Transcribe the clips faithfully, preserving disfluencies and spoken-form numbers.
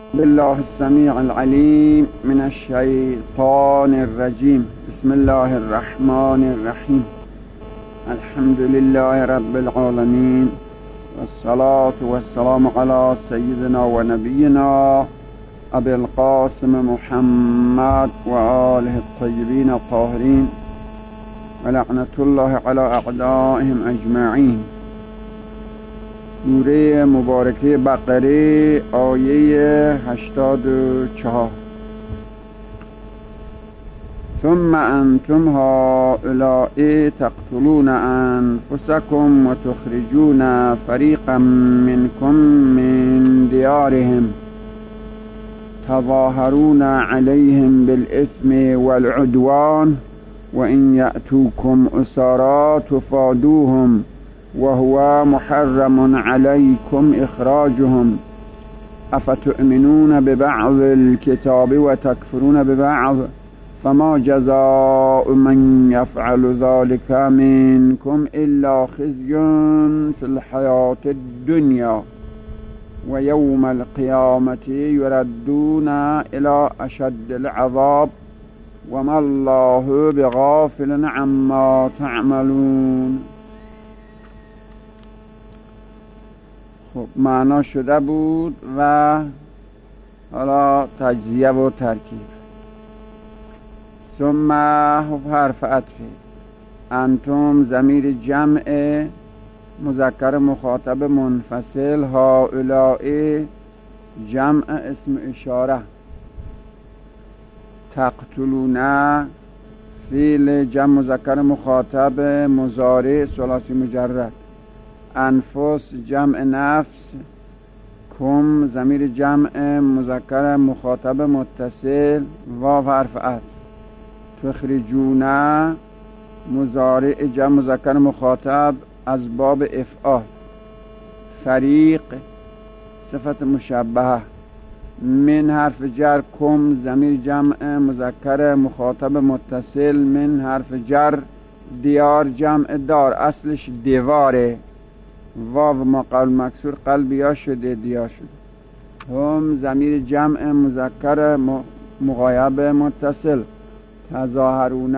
بالله السميع العليم من الشيطان الرجيم. بسم الله الرحمن الرحيم. الحمد لله رب العالمين، والصلاة والسلام على سيدنا ونبينا أبي القاسم محمد وآله الطيبين الطاهرين، ولعنة الله على أعدائهم أجمعين. سوره مبارکه بقره آیه هشتاد و چهار. ثم أنتم هؤلاء تقتلون أنفسكم وتخرجون فريقا منكم من ديارهم تظاهرون عليهم بالإثم والعدوان وإن يأتوكم أسارى تفادوهم وهو محرم عليكم إخراجهم أفتؤمنون ببعض الكتاب وتكفرون ببعض فما جزاء من يفعل ذلك منكم إلا خزي في الحياة الدنيا ويوم القيامة يردون إلى أشد العذاب وما الله بغافل عما تعملون. خب معنا شده بود و حالا تجزیه و ترکیب. ثم حرف عطفه. انتم ضمیر جمع مذکر مخاطب منفصل، هؤلاء جمع اسم اشاره، تقتلون فعل جمع مذکر مخاطب مضارع ثلاثی مجرد، انفس جمع نفس، کم ضمیر جمع مذکر مخاطب متصل، واو حرف عطف، تخرجون مضارع جمع مذکر مخاطب از باب افعال، فریق صفت مشبهه، من حرف جر، کم ضمیر جمع مذکر مخاطب متصل من حرف جر، دیار جمع دار اصلش دیواره، واو ما قبل مکسور قلبیا شده دیا شده، هم ضمیر جمع مذکر مغایب متصل، تظاهرون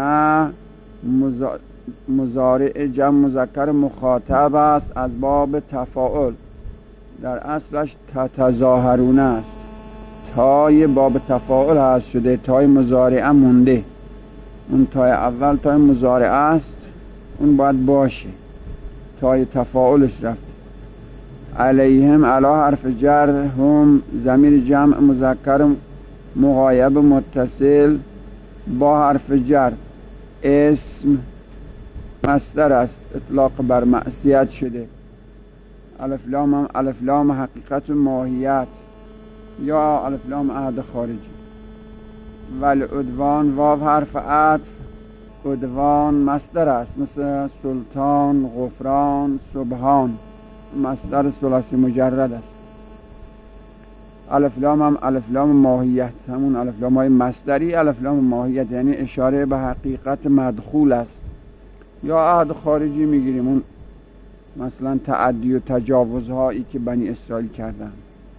مضارع جمع مذکر مخاطب است از باب تفاعل، در اصلش تتظاهرون است، تای باب تفاعل هست شده، تای مضارع مونده، اون تای اول تای مضارع است، اون باید باشه، تای تفاعلش رفت. علیهم علی حرف جر، هم ضمیر جمع مذکر مغایب متصل با حرف جر، اسم مصدر است، اطلاق بر معصیت شده، الف لام هم الف لام حقیقت و ماهیت یا الف لام عهد خارجی. والعدوان واو حرف عطف، عدوان مصدر است، مثل سلطان، غفران، سبحان، مصدر ثلاثی مجرد است. الف لام هم الف لام ماهیت، همون الف لام های مصدری الف لام ماهیت، یعنی اشاره به حقیقت مدخول است. یا عهد خارجی میگیریم، اون مثلا تعدی و تجاوزهایی که بنی اسرائیل کردن.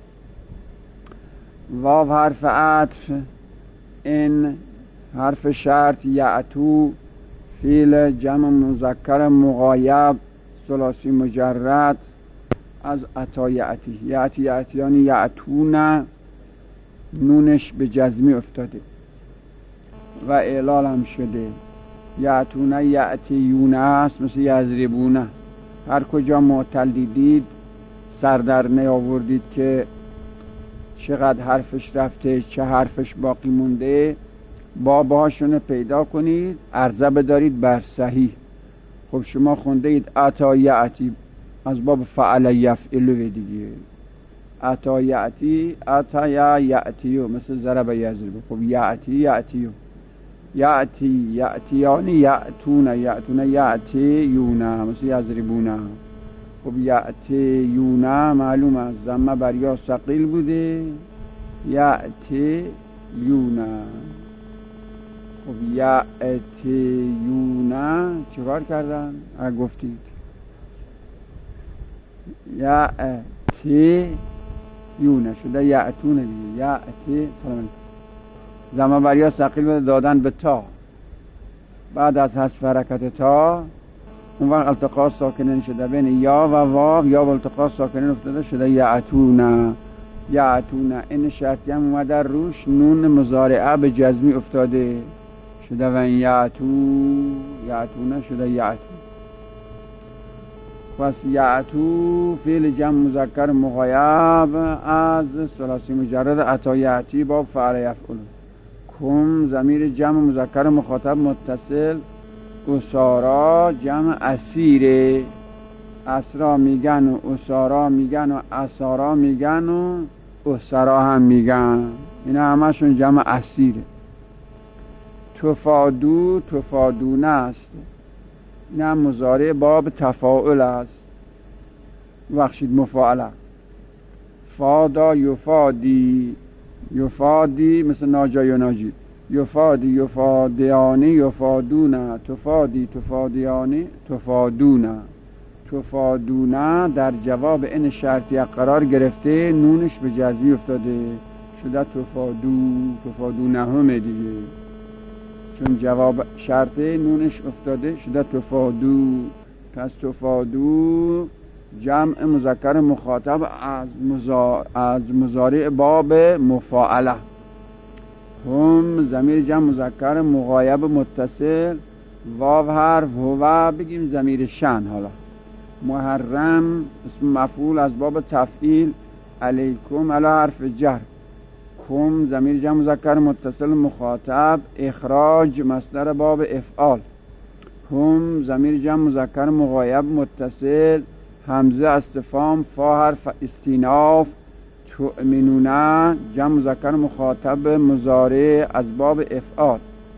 واو حرف عطف، این حرف شرط، یعتو فعل جمع مذکر مغایب ثلاثی مجرد از عطا یعتی، یعتی یعتیانی یعتون، نونش به جزمی افتاده و اعلال هم شده، یعتون یعتیون است، مثل یضربون. هر کجا معتل دیدید سر در نیاوردید که چقدر حرفش رفته چه حرفش باقی مونده، بابهاشون پیدا کنید، عرضه بدارید بر صحیح. خب شما خونده اید عطا یعتی از باب فعل یفعل دیگه، عطا یعتی عطا یعتیو مثل ضرب یضرب. خب یعتی یعتیو، یعتی یعتیانی یعتون یعتون یعتیون مثل یضربون. خب یعتیون معلوم است ضمه بر یا ثقیل بوده، یعتیون. خب یعتیون چیکار کردن؟ ها گفتید یعتی یونه شده یعتونه دیگه. یعتی سلام زمان بریا ثقیل دادن به تا، بعد از حذف حرکت تا اون وقت التقاء ساکنین شده بین یا و واو، یا و التقاء ساکنین افتاده شده یعتونه. یعتونه این شرطی هم اومده روش نون مضارعه به جزمی افتاده شده و این یعتو یعتونه شده یعتو. پس یعتو فعل جمع مذکر مغایب از ثلاثی مجرد عطا یعتی باب فعل یفعل. کم ضمیر جمع مذکر مخاطب متصل اسارا جمع اسیره. اسرا میگن و اسارا میگن و اسارا میگن و اسرا هم میگن، اینا همشون جمع اسیره. تفادو تفادونه است، این هم مضارع باب تفاعل است. بخشید مفاعله. فادا یفادی یفادی مثل ناجا یا ناجید. یفادی یفادیانی یفادونه. تفادی تفادیانی تفادونه. تفادونه در جواب این شرطی قرار گرفته نونش به جزمی افتاده شده تفادو تفادونه همه دیگه، چون جواب شرطه نونش افتاده شده تفادو. پس تفادو جمع مذکر مخاطب از مزا... از مضارع باب مفاعله. هم ضمیر جمع مذکر مغایب متصل واو حرف هو بگیم ضمیر شن. حالا محرم اسم مفعول از باب تفعیل علیکم علی حرف جر. کم ضمیر جمع مذکر متصل مخاطب اخراج مصدر باب افعال. هم ضمیر جمع مذکر مغایب متصل همزه استفهام فا حرف استیناف. تؤمنون جمع مذکر مخاطب مضارع از باب افعال.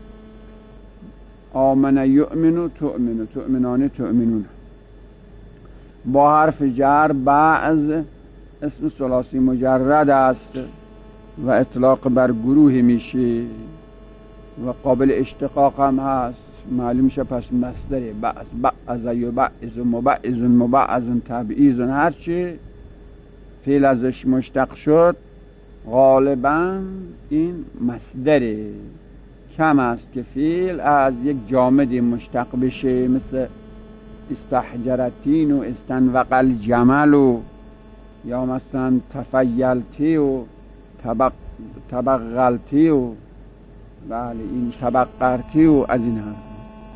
آمن یؤمن تؤمن تؤمنان تؤمنون. با حرف جر بعض اسم ثلاثی مجرد است و اطلاق بر گروه میشه و قابل اشتقاق هم هست، معلوم میشه پس مصدر بعض بعض یبعض مبعض مبعض تبعیض هرچی فعل ازش مشتق شد غالبا این مصدره. کم است که فعل از یک جامد مشتق بشه، مثل استحجرتین و استنوق الجمل و یا مثلا تفیلتی و طبق طبقلتی و بله این طبقرتی و از این حرف.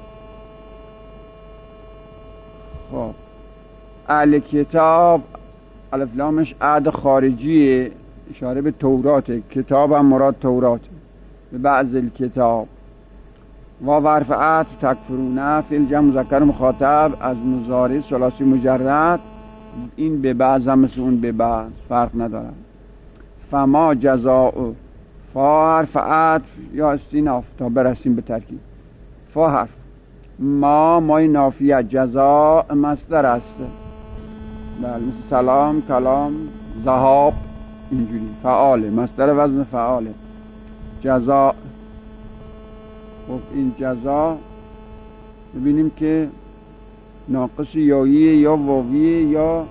خب اهل کتاب الف لامش عهد خارجیه، اشاره به توراته. کتاب هم مراد توراته. به بعض الکتاب و حرف عطف تکفرونه فعل جمع مذکر مخاطب از مضارع ثلاثی مجرد. این به بعض هم مثل اون به بعض فرق نداره. فما جزاء فا حرف عطف یا استیناف تا برسیم به ترکیب. فا حرف ما مای نافیه جزاء مصدر است. بله مثل سلام کلام ذهاب اینجوری. فعاله مصدر وزن فعاله. جزاء. خب این جزا ببینیم که ناقص یاییه یا واویه یا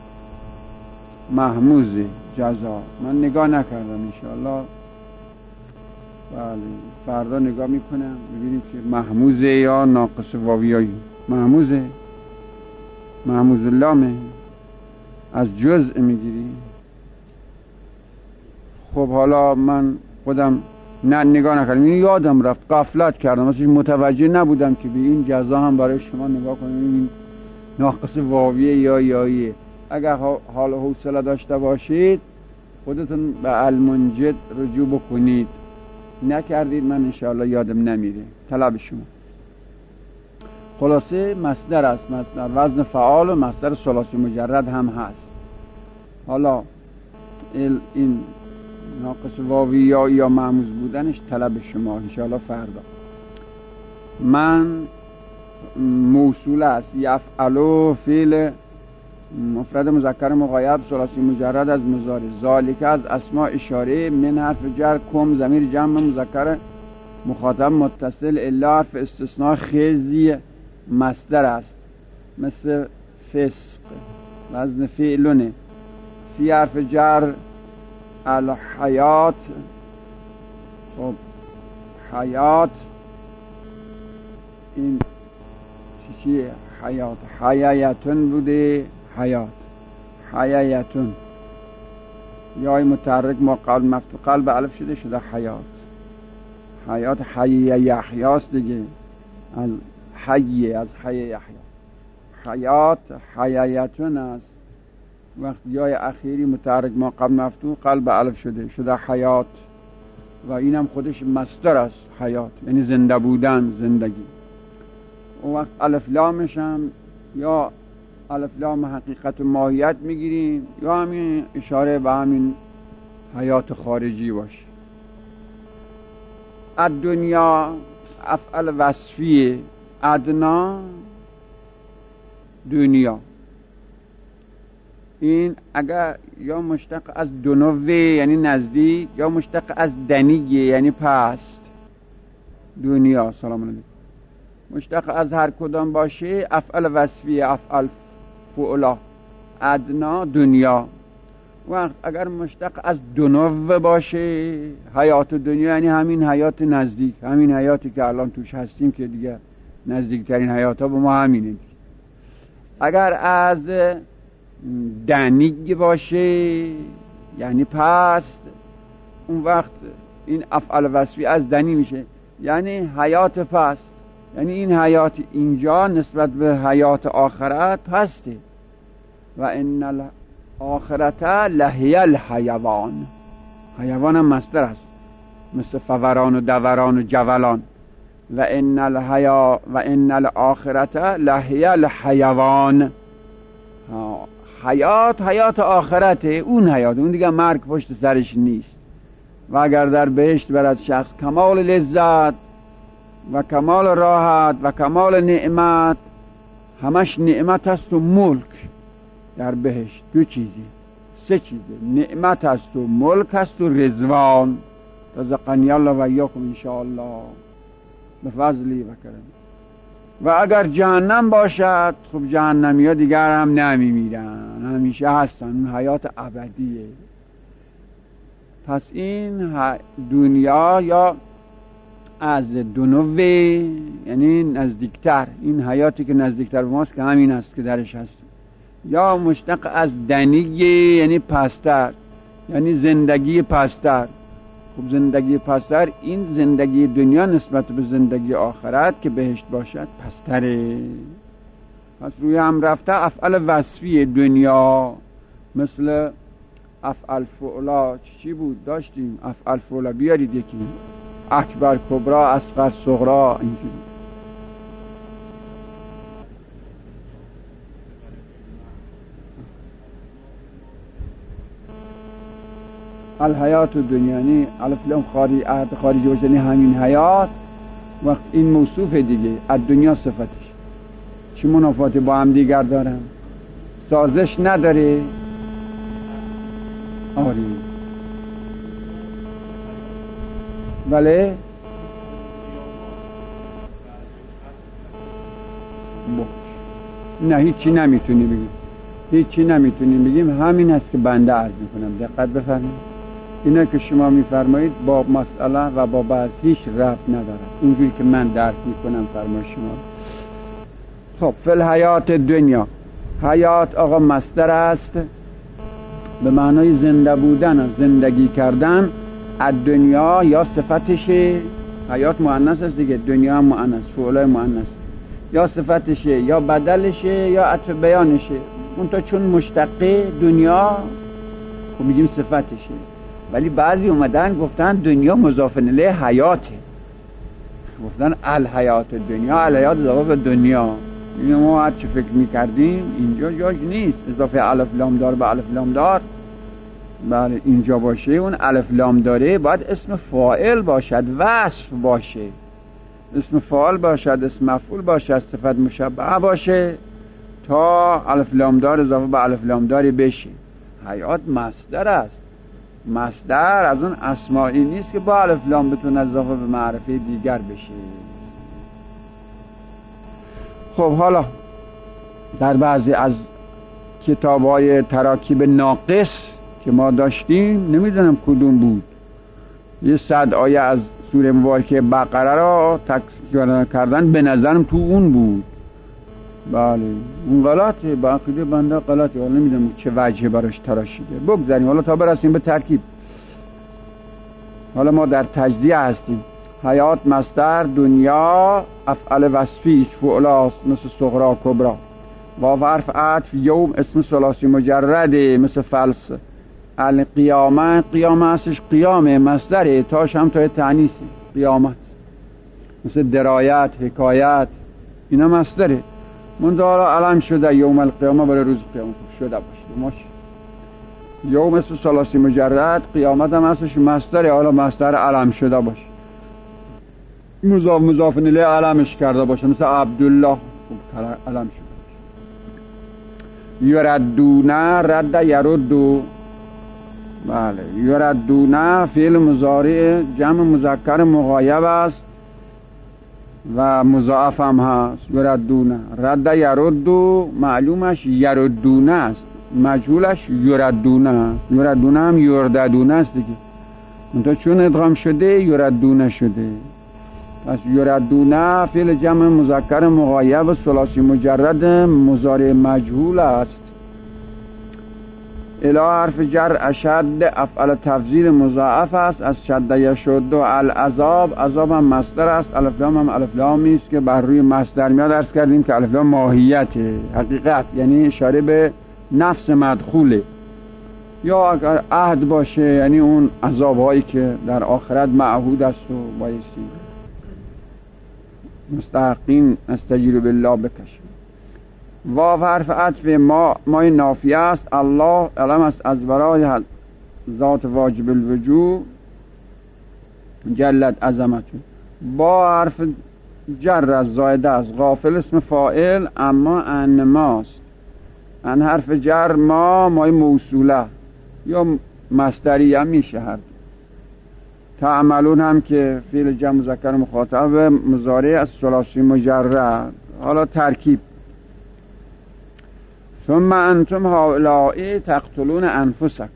محموزه. جزا من نگاه نکردم، انشاءالله بله فردا نگاه میکنم ببینیم که محموزه یا ناقص واویایی. محموزه محموز اللامه از جزء میگیری. خب حالا من خودم نه نگاه نکردم، این یادم رفت، غفلت کردم، مثلا متوجه نبودم که به این جزا هم برای شما نگاه کنیم این ناقص واویه یا یاییه. اگر حال و حوصله داشته باشید خودتون به المنجد رجوع بکنید، نکردید من انشاءالله یادم نمیره. طلب شما خلاصه مصدر است، مصدر وزن فعال و مصدر ثلاثی مجرد هم هست. حالا این ناقص واوی یا یا معموز بودنش طلب شما انشاءالله فردا. من موصول است. یفعلو فعل مفرد مذکر مغایب ثلاثی مجرد از مضارع. ذالک از اسماء اشاره. من حرف جر. کم ضمیر جمع مذکر مخاطب متصل. الا حرف استثناء. خزی مصدر است مثل فسق وزن فعلونه. فی حرف جر الحیات. خب حیات این چیه؟ حیات حیاتون بوده، حیات حیاتون یای متحرک ما قلب مفتوح قلب الف شده شده حیات. حیات حی یحیاست دیگه، از حی از حی یحیا. حیات حیاتون است. وقتی یای اخیری متحرک ما قلب مفتوح قلب الف شده شده حیات و اینم خودش مصدر است. حیات یعنی زنده بودن، زندگی. اون وقت الف لامش هم یا الف لام حقیقت و ماهیت میگیریم یا همین اشاره به همین حیات خارجی باشه. الدنیا افعل وصفیه. ادنا دنیا، این اگر یا مشتق از دنوه یعنی نزدیک یا مشتق از دنیه یعنی پست. دنیا سلام علیکم مشتق از هر کدام باشه افعل وصفیه، افعل فعلا. ادنا دنیا. وقت اگر مشتق از دنو باشه حیات دنیا یعنی همین حیات نزدیک، همین حیاتی که الان توش هستیم که دیگه نزدیکترین حیات ها به ما همینه. اگر از دنیگ باشه یعنی پست، اون وقت این افعال وصفی از دنی میشه یعنی حیات پست، یعنی این حیات اینجا نسبت به حیات آخرت پسته. و ان الاخرت لهی الحیوان. حیوان هم مصدر است مثل فوران و دوران و جولان. و ان الحیا و ان الاخرت لهی الحیوان. حیات حیات آخرته، اون حیات، اون دیگه مرگ پشت سرش نیست. و اگر در بهشت برد شخص کمال لذت و کمال راحت و کمال نعمت، همش نعمت است و ملک در بهشت. دو چیزی سه چیزی، نعمت است و ملک است و رضوان. رزقنی الله و ایاکم ان شاء الله بفضلی و کرم. و اگر جهنم باشد خب جهنمی ها دیگر هم نمی میرن، همیشه هستن، اون حیات ابدیه. پس این دنیا یا از دنوه یعنی نزدیکتر، این حیاتی که نزدیکتر به ماست که همین است که درش هست. یا مشتق از دنیه یعنی پستر، یعنی زندگی پستر. خب زندگی پستر این زندگی دنیا نسبت به زندگی آخرت که بهشت باشد پستره. پس روی هم رفته افعال وصفی دنیا مثل افعال فعلا. چی بود داشتیم؟ افعال فعلا بیارید یکی. اکبر کبرا اصغر صغرا اینجوری. الحیات دنیانی الف لام خارج عهد خارجی باشه یعنی همین حیات. وقت این موصوف دیگه از دنیا صفتش چی منافاتی با هم دیگر دارن؟ سازش نداره. آره بله نه هیچی نمیتونی بگیم، هیچی نمیتونیم بگیم. همین هست که بنده عرض میکنم. دقت بفرمایید. اینا که شما میفرمایید با مسئله و با بعض هیچ ربط نداره، اینجوری که من درک میکنم فرمای شما. خب فی الحیات دنیا، حیات آقا مصدر است به معنای زنده بودن، زندگی کردن. از دنیا یا صفتشه، حیات مؤنث است دیگه، دنیا هم مؤنث، فعلای مؤنث، یا صفتشه یا بدلشه یا عطف بیانشه. اون تا چون مشتقه دنیا خب میگیم صفتشه. ولی بعضی اومدن گفتن دنیا مضاف الیه حیاته، گفتن الحیات دنیا، الحیات اضافه به دنیا. این ما هر چی فکر میکردیم اینجا جاش نیست. اضافه الف لام دار به الف لام دار بله اینجا باشه، اون الف لام داره باید اسم فاعل باشد، وصف باشه، اسم فاعل باشد، اسم مفعول باشد، صفت مشبهه باشه تا الف لام دار اضافه به الف لام داری بشه. حیات مصدر است. مصدر از اون اسمایی نیست که با الف لام بتونه اضافه به معرفه دیگر بشه. خب حالا در بعضی از کتاب‌های تراکیب ناقص که ما داشتیم نمیدونم کدوم بود، یه صد آیه از سوره مبارکه بقره را تکرار کردن به نظرم تو اون بود. بله اون غلطه، با عقیده بنده غلطه، حالا نمیدونم چه وجه براش تراشیده. بگذاریم حالا تا برسیم به ترکیب. حالا ما در تجزیه هستیم. حیات مصدر، دنیا افعل وصفی است، فعلاست مثل صغرا کبرا. واو حرف عطف، یوم اسم ثلاثی مجرده مثل فلس. القیامه قیامه هستش، قیامه مصدره، تاش هم تای تعنیسه قیامت، مثل درایت، حکایت، اینا مصدره. من دارا علم شده یوم القیامه، برای روز قیامت شده باشه ماش. یوم اسم ثلاثی مجرد، قیامت هم هستش مصدره، حالا مصدر علم شده باشه، مضاف مضاف الیه علمش کرده باشه، مثل عبدالله علم شده. یردونه رد یردو، بله یردونه فعل مضارع جمع مذکر مغایب است و مضاعف هم هست. یردونه رد یردو معلومش یردونه است، مجهولش یردونه، یردونه هم یرددونه است دیگه، منتها چون ادغام شده یردونه شده. پس یردونه فعل جمع مذکر مغایب ثلاثی مجرد مضارع مجهول است. الی حرف جر اشد افعل تفضیل مضاعف است، از شد یشد العذاب، عذاب هم مصدر است، الف لام هم الف لامی است که بر روی مصدر میاد. عرض کردیم که الف لام ماهیت حقیقت، یعنی اشاره به نفس مدخوله، یا اگر عهد باشه یعنی اون عذاب هایی که در آخرت معهود است و بایستی مستحقین استجیر بالله بکشیم. واو حرف عطف ما مای نافیه است، الله علم است از برای ذات واجب الوجوب جلت عظمته. با حرف جر از زایده است، غافل اسم فاعل، اما ان ماست، ان حرف جر ما مای موصوله یا مصدری هم میشه. هر تعملون هم که فعل جمع مذکر مخاطب مضارع از ثلاثی مجرد. حالا ترکیب. ثم انتم هؤلاء تقتلون انفسکم.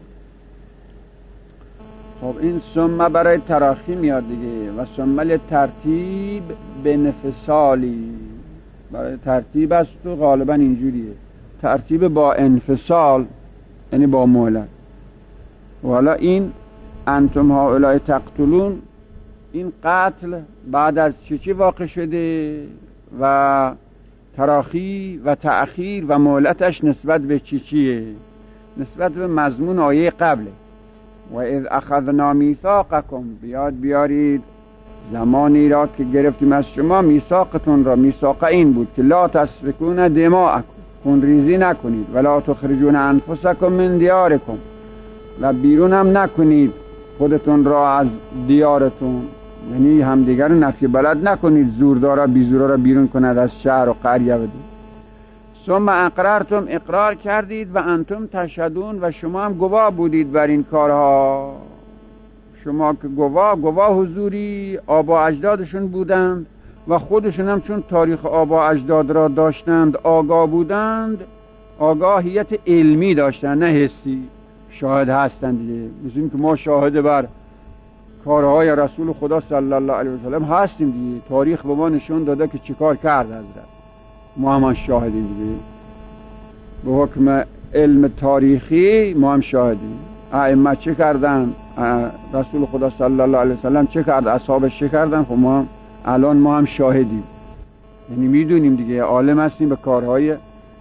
خب این ثم برای تراخی میاد دیگه، و ثم ترتیب به انفصالی، برای ترتیب است و غالبا اینجوریه، ترتیب با انفصال یعنی با مهلت. و حالا این انتم هؤلاء تقتلون، این قتل بعد از چی چی واقع شده و تراخی و تأخیر و مهلتش نسبت به چی چیه؟ نسبت به مضمون آیه قبله. و اذ اخذنا میثاقکم، بیاد بیارید زمانی را که گرفتیم از شما میثاقتون را. میثاق این بود که لا تسفکون دماءکم، خون ریزی نکنید، ولا تخرجون انفسکم من دیارکم، و بیرون هم نکنید خودتون را از دیارتون، یعنی همدیگر رو نفی بلد نکنید، زوردارا بیزورا را بیرون کند از شهر و قریه بدید. ثم اقررتم، اقرار کردید، و انتم تشهدون، و شما هم گواه بودید بر این کارها. شما که گواه گواه حضوری آبا اجدادشون بودند و خودشون هم چون تاریخ آبا اجداد را داشتند آگاه بودند، آگاهیت علمی داشتند نه حسی، شاهد هستند دیگه. مثل که ما شاهد بر کارهای رسول خدا صلی الله علیه و سلم هستیم دیگه، تاریخ به ما نشون داده که چیکار کرد حضرت، ما هم شاهدیم دیگه، به حکم علم تاریخی ما هم شاهدیم. ائمه چه کردن، رسول خدا صلی الله علیه و سلم چه کرد، اصحابش چه کردن، خب ما هم الان ما هم شاهدیم، یعنی میدونیم دیگه، عالم هستیم به کارهای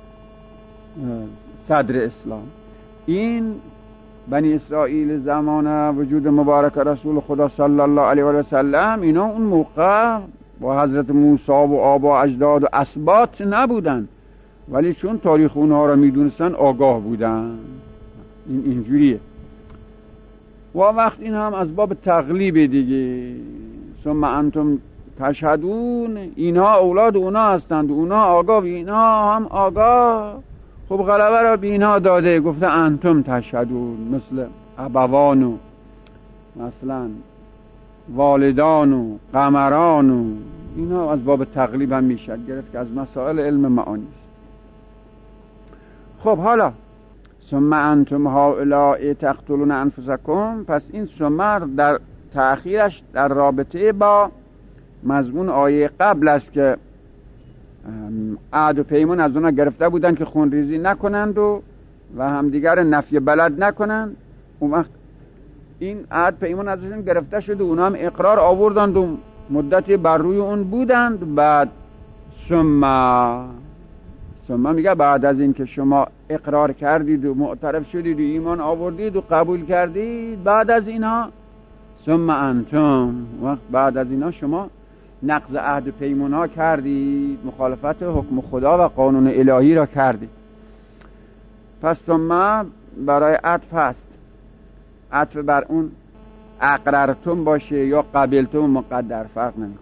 صدر اسلام. این بنی اسرائیل زمان وجود مبارک رسول خدا صلی الله علیه و سلم، اینا اون موقع با حضرت موسی و آبا اجداد و اسباط نبودن، ولی چون تاریخ اونها را میدونستن آگاه بودن. این اینجوریه. و وقت این هم از باب تقلیب دیگه. ثم انتم تشهدون، اینها اولاد اونا هستند، اونا آگاه، اینها هم آگاه. خب غلبه را به اینها داده، گفته انتم تشهدون، مثل ابوان و مثلا والدان و قمران و اینا از باب تقلیب هم میشد گرفت که از مسائل علم معانی است. خب حالا ثم انتم هؤلاء تقتلون انفسکم. پس این ثم در تأخیرش در رابطه با مضمون آیه قبل است که عهد و پیمان از اونا گرفته بودن که خونریزی نکنند و و همدیگر نفی بلد نکنند. اون وقت این عهد پیمان ازشون گرفته شد و اونا هم اقرار آوردند و مدتی بر روی اون بودند. بعد ثم ثم میگه بعد از این که شما اقرار کردید و معترف شدید و ایمان آوردید و قبول کردید، بعد از اینها ثم انتم، وقت بعد از اینها شما نقض عهد پیمان ها کردید، مخالفت حکم خدا و قانون الهی را کردید. پس ثم برای عطف هست، عطف بر اون اقررتم باشه یا قبلتم مقدر فرق نمیکنه.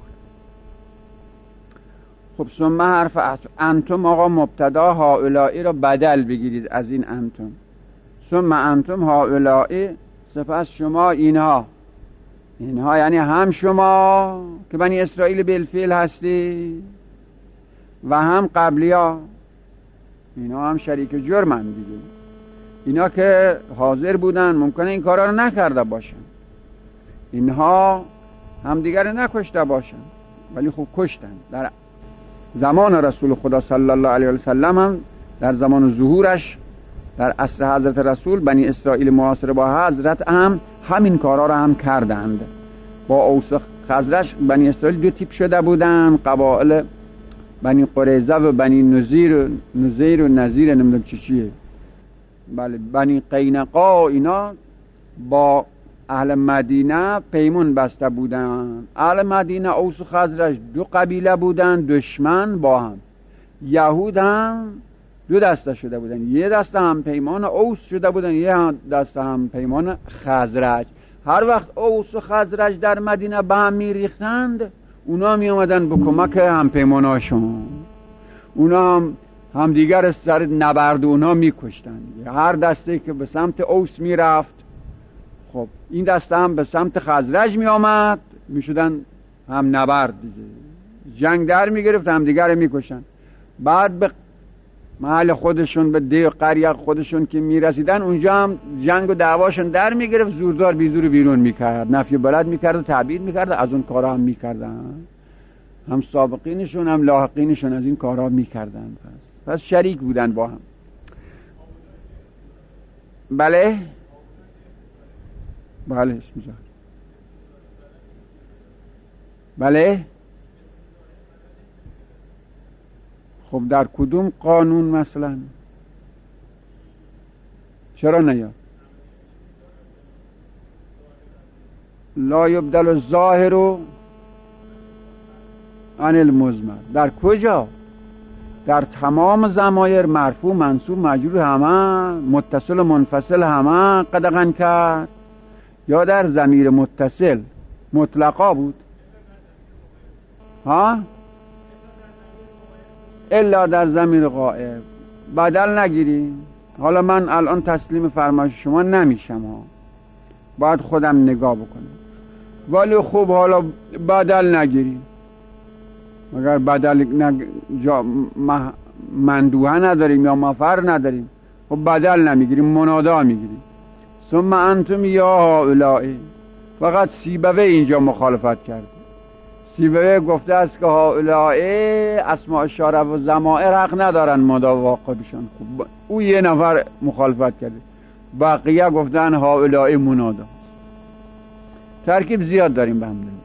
خب ثم حرف عطف. انتم آقا مبتدا، هؤلاء را بدل بگیرید از این انتم. ثم انتم هؤلاء، سپس شما اینها، اینها یعنی هم شما که بنی اسرائیل بالفعل هستی و هم قبلیا، اینا هم شریک جرمن دیگه. اینا که حاضر بودن ممکنه این کارا رو نکرده باشن، اینها هم دیگر نکشته باشن ولی خب کشتن. در زمان رسول خدا صلی الله علیه و سلم هم در زمان ظهورش در عصر حضرت رسول بنی اسرائیل معاصر با حضرت هم همین کارا رو هم کردند. با اوس خزرج بنی اسرائیل دو تیپ شده بودن، قبایل بنی قریظه و بنی نذیر نذیر و نذیر نمیدونم چی چیه. بله بنی قینقا اینا با اهل مدینه پیمون بسته بودن. اهل مدینه اوس و خزرج دو قبیله بودن، دشمن با هم. یهود هم دو دسته شده بودن، یه دسته هم پیمان اوس شده بودن، یه دسته هم پیمان خزرج. هر وقت اوس و خزرج در مدینه به هم می ریختند، اونا می آمدن به کمک هم پیماناشون، اونا هم هم دیگر سر نبرد اونا می کشتن. هر دسته که به سمت اوس می رفت، خب این دسته هم به سمت خزرج می آمد، می شدن هم نبرد دیگه، جنگ در می گرفت، هم دیگر می کشن. بعد به محل خودشون، به ده قریه خودشون که می رسیدن، اونجا هم جنگ و دعواشون در می گرفت، زوردار بیزور بیرون می کرد، نفی بلد می کرد و تعبیر می کرد. از اون کارا هم می کردن، هم سابقینشون هم لاحقینشون از این کارا می کردن. پس پس شریک بودن با هم. بله بله اسم جان. بله خب در کدوم قانون مثلا؟ چرا نیاد؟ لا یبدل الظاهر عن المضمر. در کجا؟ در تمام ضمایر، مرفوع منصوب مجرور همه، متصل و منفصل همه قدغن کرد، یا در ضمیر متصل مطلقا بود؟ ها؟ الا در ضمیر غائب. بدل نگیریم. حالا من الان تسلیم فرمایش شما نمیشم ها، باید خودم نگاه بکنم. ولی خوب حالا بدل نگیریم، مگر بدل نگ... جا... مح... مندوحه نداریم یا مفر نداریم، خب بدل نمیگیریم، منادا میگیریم. ثم انتم یا هؤلاء. فقط سیبوی اینجا مخالفت کرد. سیبوی گفته است که هؤلاء اسماء اشاره و ضمائر حق ندارن مادا واقع بشن. خب او یه نفر مخالفت کرده، بقیه گفتن هؤلاء منادا. ترکیب زیاد داریم به هم داریم.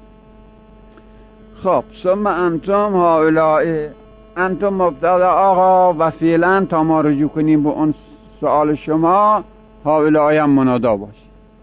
خب ثم انتم هؤلاء، انتم مبتدا آقا و فعلا تا ما رجوع کنیم به اون سوال شما، هؤلاء هم منادا باشه،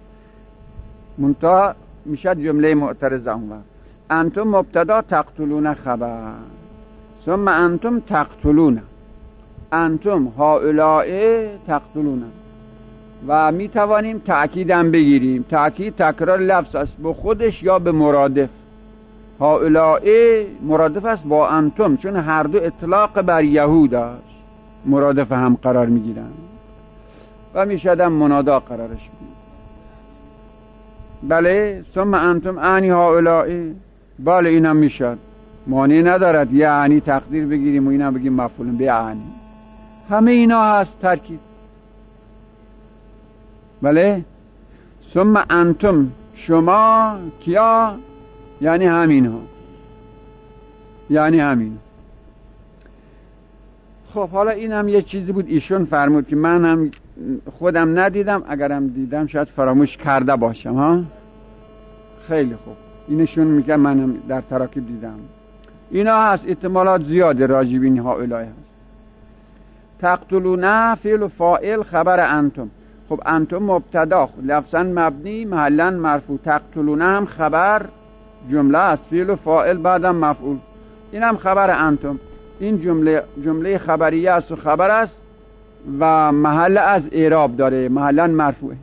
منتها میشد جمله معترضه اون وقت. انتم مبتدا، تقتلون خبر. ثم انتم تقتلون، انتم هؤلاء تقتلون. و می توانیم تأکیدم بگیریم. تأکید تکرار لفظ است به خودش یا به مرادف. هؤلاء مرادف است با انتم، چون هر دو اطلاق بر یهود است، مرادف هم قرار می گیرن و می شدن منادا قرارش می. بله ثم انتم انی هؤلاء. بله اینم می شد، معنی ندارد یعنی تقدیر بگیریم و اینم بگیم مفعول به یعنی. همه اینا هست ترکیب. بله. ثم انتم، شما کیا؟ یعنی همین ها، یعنی همین. خب حالا این هم یه چیزی بود ایشون فرمود که من هم خودم ندیدم، اگرم دیدم شاید فراموش کرده باشم ها. خیلی خوب، اینشون میگه منم در تراکیب دیدم. اینا هست، احتمالات زیاده راجب این هؤلاء هست. تقتلون فعل و فاعل خبر انتم. خب انتم مبتدا، لفظا مبنی، محلا مرفوع. تقتلون هم خبر جمله است، فعل و فاعل بعدم مفعول. این هم خبر انتم. این جمله جمله خبریه است و خبر است و محل از اعراب داره، محلا مرفوعه.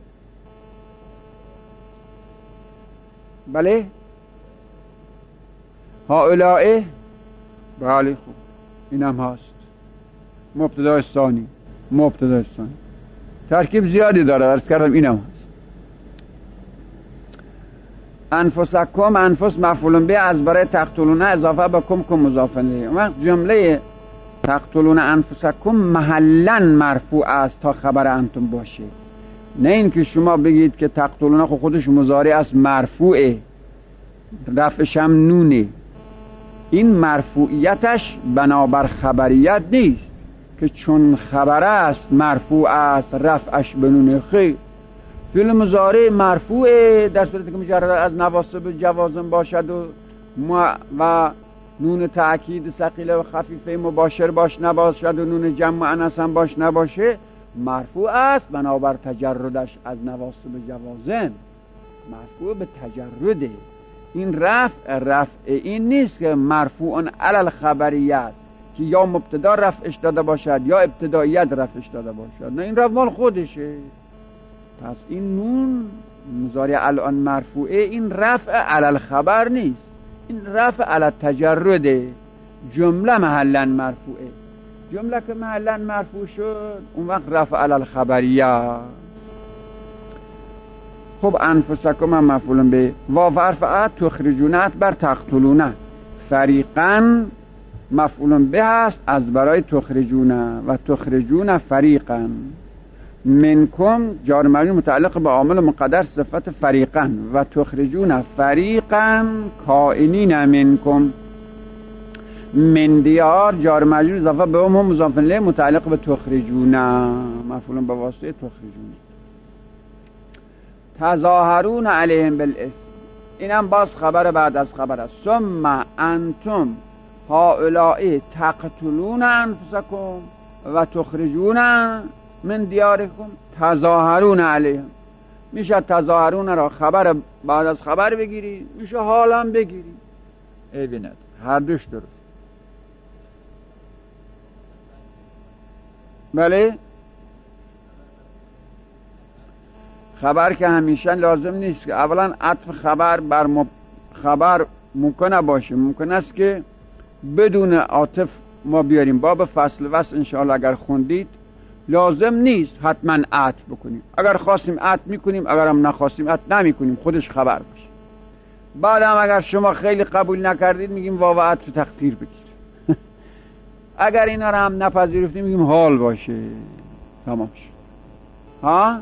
بله. هؤلاء، بله خوب، این هم هست. مبتدا ثانی، مبتدا ثانی ترکیب زیادی داره، عرض کردم این هم هست. انفسکم، انفس مفعول به از برای تقتلون اضافه به کم کم مضاف الیه. جمله تقتلون انفسکم محلا مرفوع است تا خبر انتم باشه، نه این که شما بگید که تقتلون خود خودش مضارع است مرفوعه، رفعش هم نونه. این مرفوعیتش بنابر خبریت نیست که چون خبر است مرفوع است رفعش بنونه. خیر، فعل مضارع مرفوعه در صورتی که مجرد از نواصب جوازم باشد و و نون تأکید ثقیله و خفیفه مباشر باش نباشد و نون جمع مؤنث هم باش نباشه، مرفوع است بنابر تجردش از نواصب جوازم. مرفوع به تجرده. این رفع رفع این نیست که مرفوع علی الخبریت که یا مبتدا رفعش داده باشد یا ابتداییت رفعش داده باشد، نه، این رفع مال خودشه. پس این نون مضارع الان مرفوعه، این رفع علی الخبر نیست، این رفع علی التجرده. جمله محلا مرفوعه. جمله که محلا مرفوع شد اون وقت رفع علی الخبریه. خب انفسکم هم مفعول به. واو حرف تخرجونت بر تقتلونه. فریقا مفعول به هست از برای تخرجونه و تخرجون فریقا. منکم جار مجرور متعلق به عامل مقدر صفت فریقا و تخرجون فریقا کائنین منکم. من دیار جار مجرور اضافه به هم مضاف الیه متعلق به تخرجون، مفعول به واسطه تخرجون. تظاهرون علیهم بالاسم، اینم باز خبر بعد از خبر است. ثم انتم هؤلاء تقتلون انفسکم و تخرجون من دیارکم. تظاهرون علیهم، میشه تظاهرون را خبر بعد از خبر بگیری، میشه حال هم بگیری، عیبی نداره، هر دوش درست. بله. خبر که همیشه لازم نیست که اولا عطف خبر بر م... خبر ممکنه باشه، ممکن است که بدون عاطف ما بیاریم. باب فصل وصل انشاءالله اگر خوندید لازم نیست حتما عطف بکنیم، اگر خواستیم عطف میکنیم، اگر هم نخواستیم عطف نمیکنیم، خودش خبر باشه. بعد هم اگر شما خیلی قبول نکردید میگیم واو عطف تقدیر بگیر. اگر اینا رو هم نپذیرفتیم میگیم حال باشه، تمام شد. ها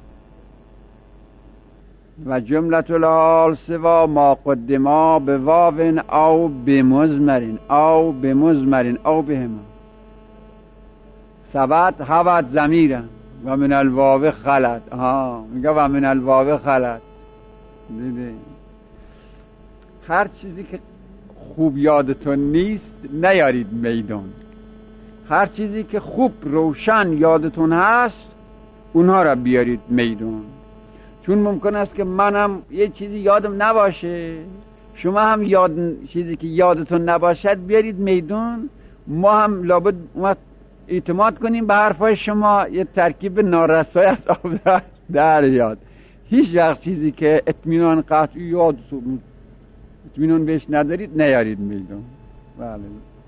و جملت الحال سوا ما قدما به واو او بمزمرین او بمزمرین او بهما سبت هوت زمیرن و من الواو خلط. ها میگه و من الواو خلط. دیده هر چیزی که خوب یادتون نیست نیارید میدان، هر چیزی که خوب روشن یادتون هست اونها را بیارید میدان. چون ممکن است که منم یه چیزی یادم نباشه، شما هم یاد چیزی که یادتون نباشد بیارید میدون، ما هم لابد اعتماد کنیم به حرفای شما، یه ترکیب نارسایی از آب در یاد. هیچ وقت چیزی که اطمینان قطعی یادتون اطمینان بهش ندارید نیارید میدون. بله.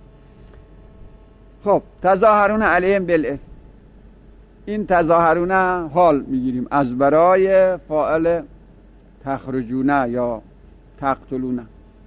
خب تظاهرون علیهم بالاسم، این تظاهرون حال میگیریم از برای فاعل تخرجونه یا تقتلونه.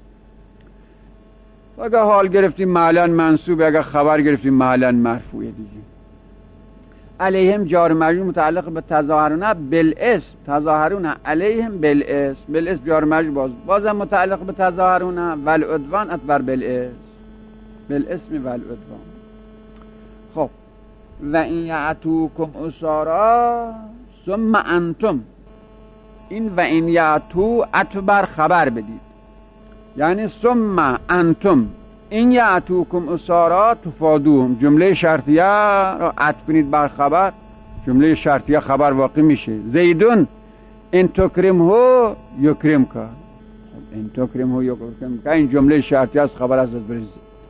اگر حال گرفتیم محلا منصوب، اگر خبر گرفتیم محلا مرفوعه دیگه. علیهم جار مجرور متعلق به تظاهرون بالاسم، تظاهرون علیهم بالاسم، بالاسم جار مجرور باز بازم متعلق به تظاهرون، والعدوان ادبر بالاسم، بالاسم والعدوان. خب و این یعتوکم اسارا ثم انتم، این و این یعتو عطف بر خبر بدید، یعنی ثم انتم این یعتوکم اسارا تفادوهم، جمله شرطیه را عطف کنید بر خبر، جمله شرطیه خبر واقع میشه. زیدون ان تکرمه یکرمک، ان تکرمه یکرمک، این جمله شرطیه است، خبر از برز.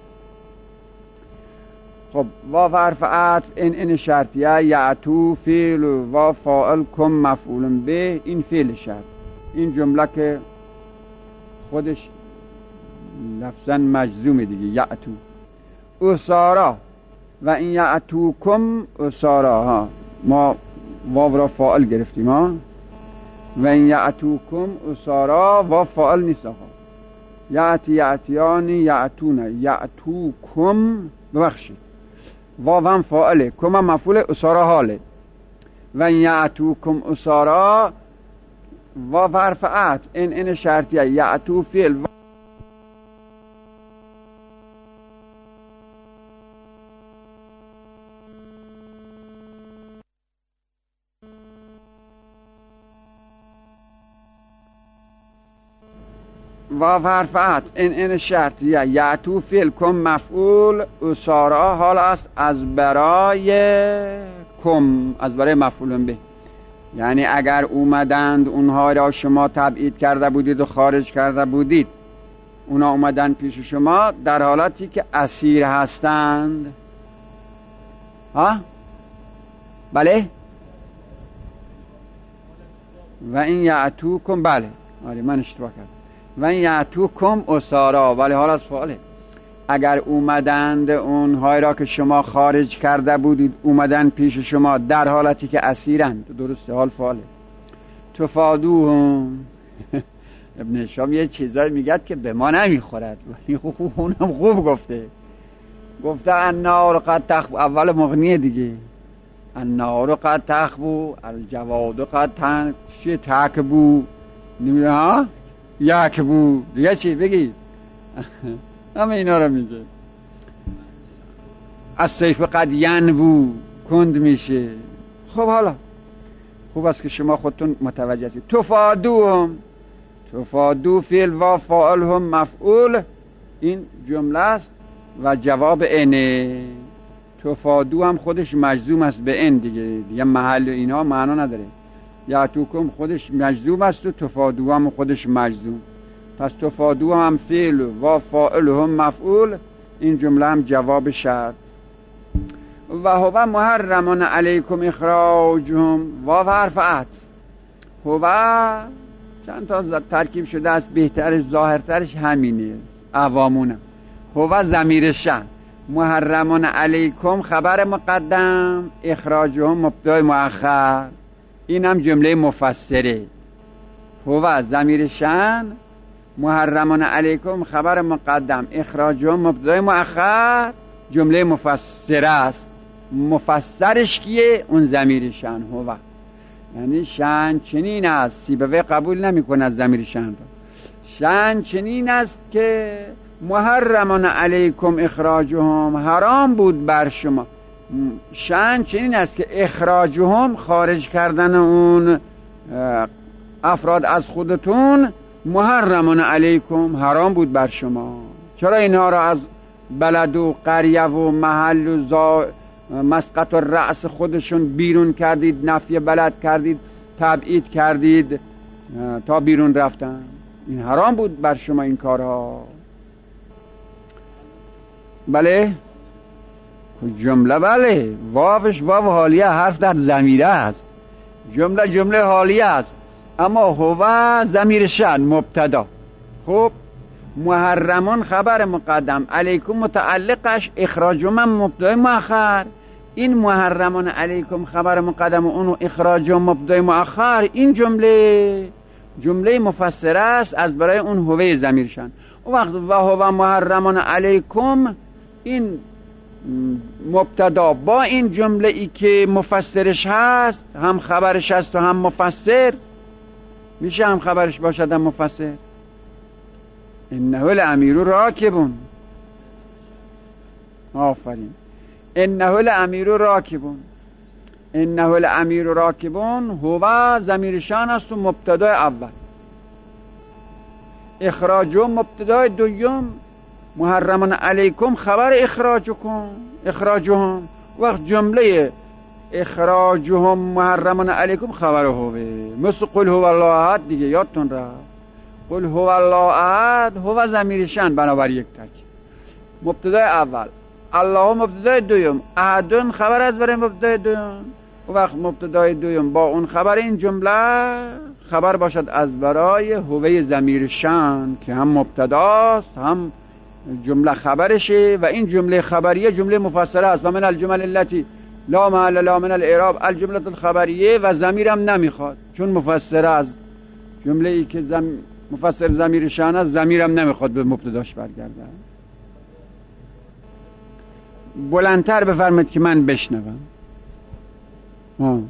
خب واو حرف عطف، این این شرطیه، یعتو فعل و فاعل کم مفعول به، این فعل شرط، این جمله که خودش لفظاً مجزومه دیگه، یعتو. اسارا و این یعتوکم اسارا، ها ما واو را فاعل گرفتیم ها، و این یعتوکم اسارا واو فاعل نیست آقا، یعتی یعتیانی یعتونه، یعتوکم ببخشید واو هم فاعله، کم هم مفعول، اسارا حاله. و این یعتوکم اسارا واو حرف عطف، این این شرطیه، یعتو فعل واو حرف عطف، این این شرطیه، یعتو فعل کم مفعول، اسارا حال است از برای کم، از برای مفعول به، یعنی اگر اومدند اونها را شما تبعید کرده بودید و خارج کرده بودید، اونا اومدن پیش شما در حالتی که اسیر هستند، ها بله، و این یعتوکم، بله آره من اشتباه کردم، و این یعتوکم اسارا، ولی حال از فعاله، اگر اومدند اونهایی را که شما خارج کرده بودید اومدن پیش شما در حالتی که اسیرند، درسته، حال فعاله. تفادوهم ابن هشام یه چیزایی میگه که به ما نمیخورد، ولی خوب خوب اونم خوب گفته، گفته النار قد تخبو، اول مغنیه دیگه، النار قد تخبو الجواد قد تن چیه تکبو، نمیده ها یک بو دیگه، چی بگید همه اینا رو میگه. از سیف قد ینبو کند میشه. خب حالا خوب است که شما خودتون متوجه هستید. تفادو هم، تفادو فعل و فاعل هم مفعول، این جمله است و جواب اینه. تفادو هم خودش مجزوم است به این دیگه، دیگه محل اینا معنا نداره. یعتوکم خودش مجزوم است و تفادو هم خودش مجزوم، پس تفادو هم فعل و فاعل هم مفعول، این جمله هم جواب شرط. و هو محرمون علیکم اخراجهم، واو حرف عطف، هو چند تا ترکیب شده است، بهترش ظاهرترش همینه، عوامونه. هو ضمیر شأن، محرمون علیکم خبر مقدم، اخراجهم مبتدا مؤخر، این هم جمله مفسره. هو ضمیر شأن، محرمون علیکم خبر مقدم، اخراجهم مبتدا مؤخر، جمله مفسره است. مفسرش کیه؟ اون ضمیر شأن هو، یعنی شأن چنین است، سیبوی قبول نمیکنه از ضمیر شأن را. شأن چنین است که محرمون علیکم اخراجهم، حرام بود بر شما. شأن چنین است که اخراجهم، خارج کردن اون افراد از خودتون، محرمون علیکم، حرام بود بر شما. چرا اینها را از بلد و قریه و محل و زا مسقط و رأس خودشون بیرون کردید، نفی بلد کردید، تبعید کردید تا بیرون رفتن؟ این حرام بود بر شما این کارها. بله جمله، بله واوش واو حالیه، حرف در ضمیره است، جمله جمله حالیه است، اما هو ضمیر شأن مبتدا. خب محرمون خبر مقدم، علیکم متعلقش، اخراجهم مبتدا مؤخر. این محرمون علیکم خبر مقدم و اون اخراجهم مبتدا مؤخر، این جمله جمله مفسره است از برای اون هوه ضمیر شأن. و وقت و هو محرمون علیکم، این مبتدا با این جمله ای که مفسرش هست، هم خبرش هست و هم مفسر، میشه هم خبرش باشد هم مفسر. انه الامیر راکبون، آفرین، انه الامیر راکبون. انه الامیر راکبون هو ضمیر شان است و مبتدای اول. اخراجهم مبتدای دوم. محرم علیکم خبر اخراجکم اخراجهم. وقت جمله اخراجهم محرم علیکم خبر هوه، مثل قل هو الله احد دیگه، یادتون رفت. قل هو الله احد هو ضمیر شان بنابر یک تک، مبتدای اول. الله مبتدای دوم. احدون خبر از برای مبتدای دوم. وقت مبتدای دوم با اون خبر این جمله خبر باشد از برای هوه ضمیر شان که هم مبتداست هم جمله خبرشه، و این جمله خبریه جمله مفسره است. و من الجمل التي لا محل لها من الاعراب الجمله الخبریه، و ضمیرم نمیخواد چون مفسره است. جمله ای که زم... مفسر ضمیر شان است، ضمیرم نمیخواد به مبتداش برگرده. بلندتر بفرمایید که من بشنوم. ها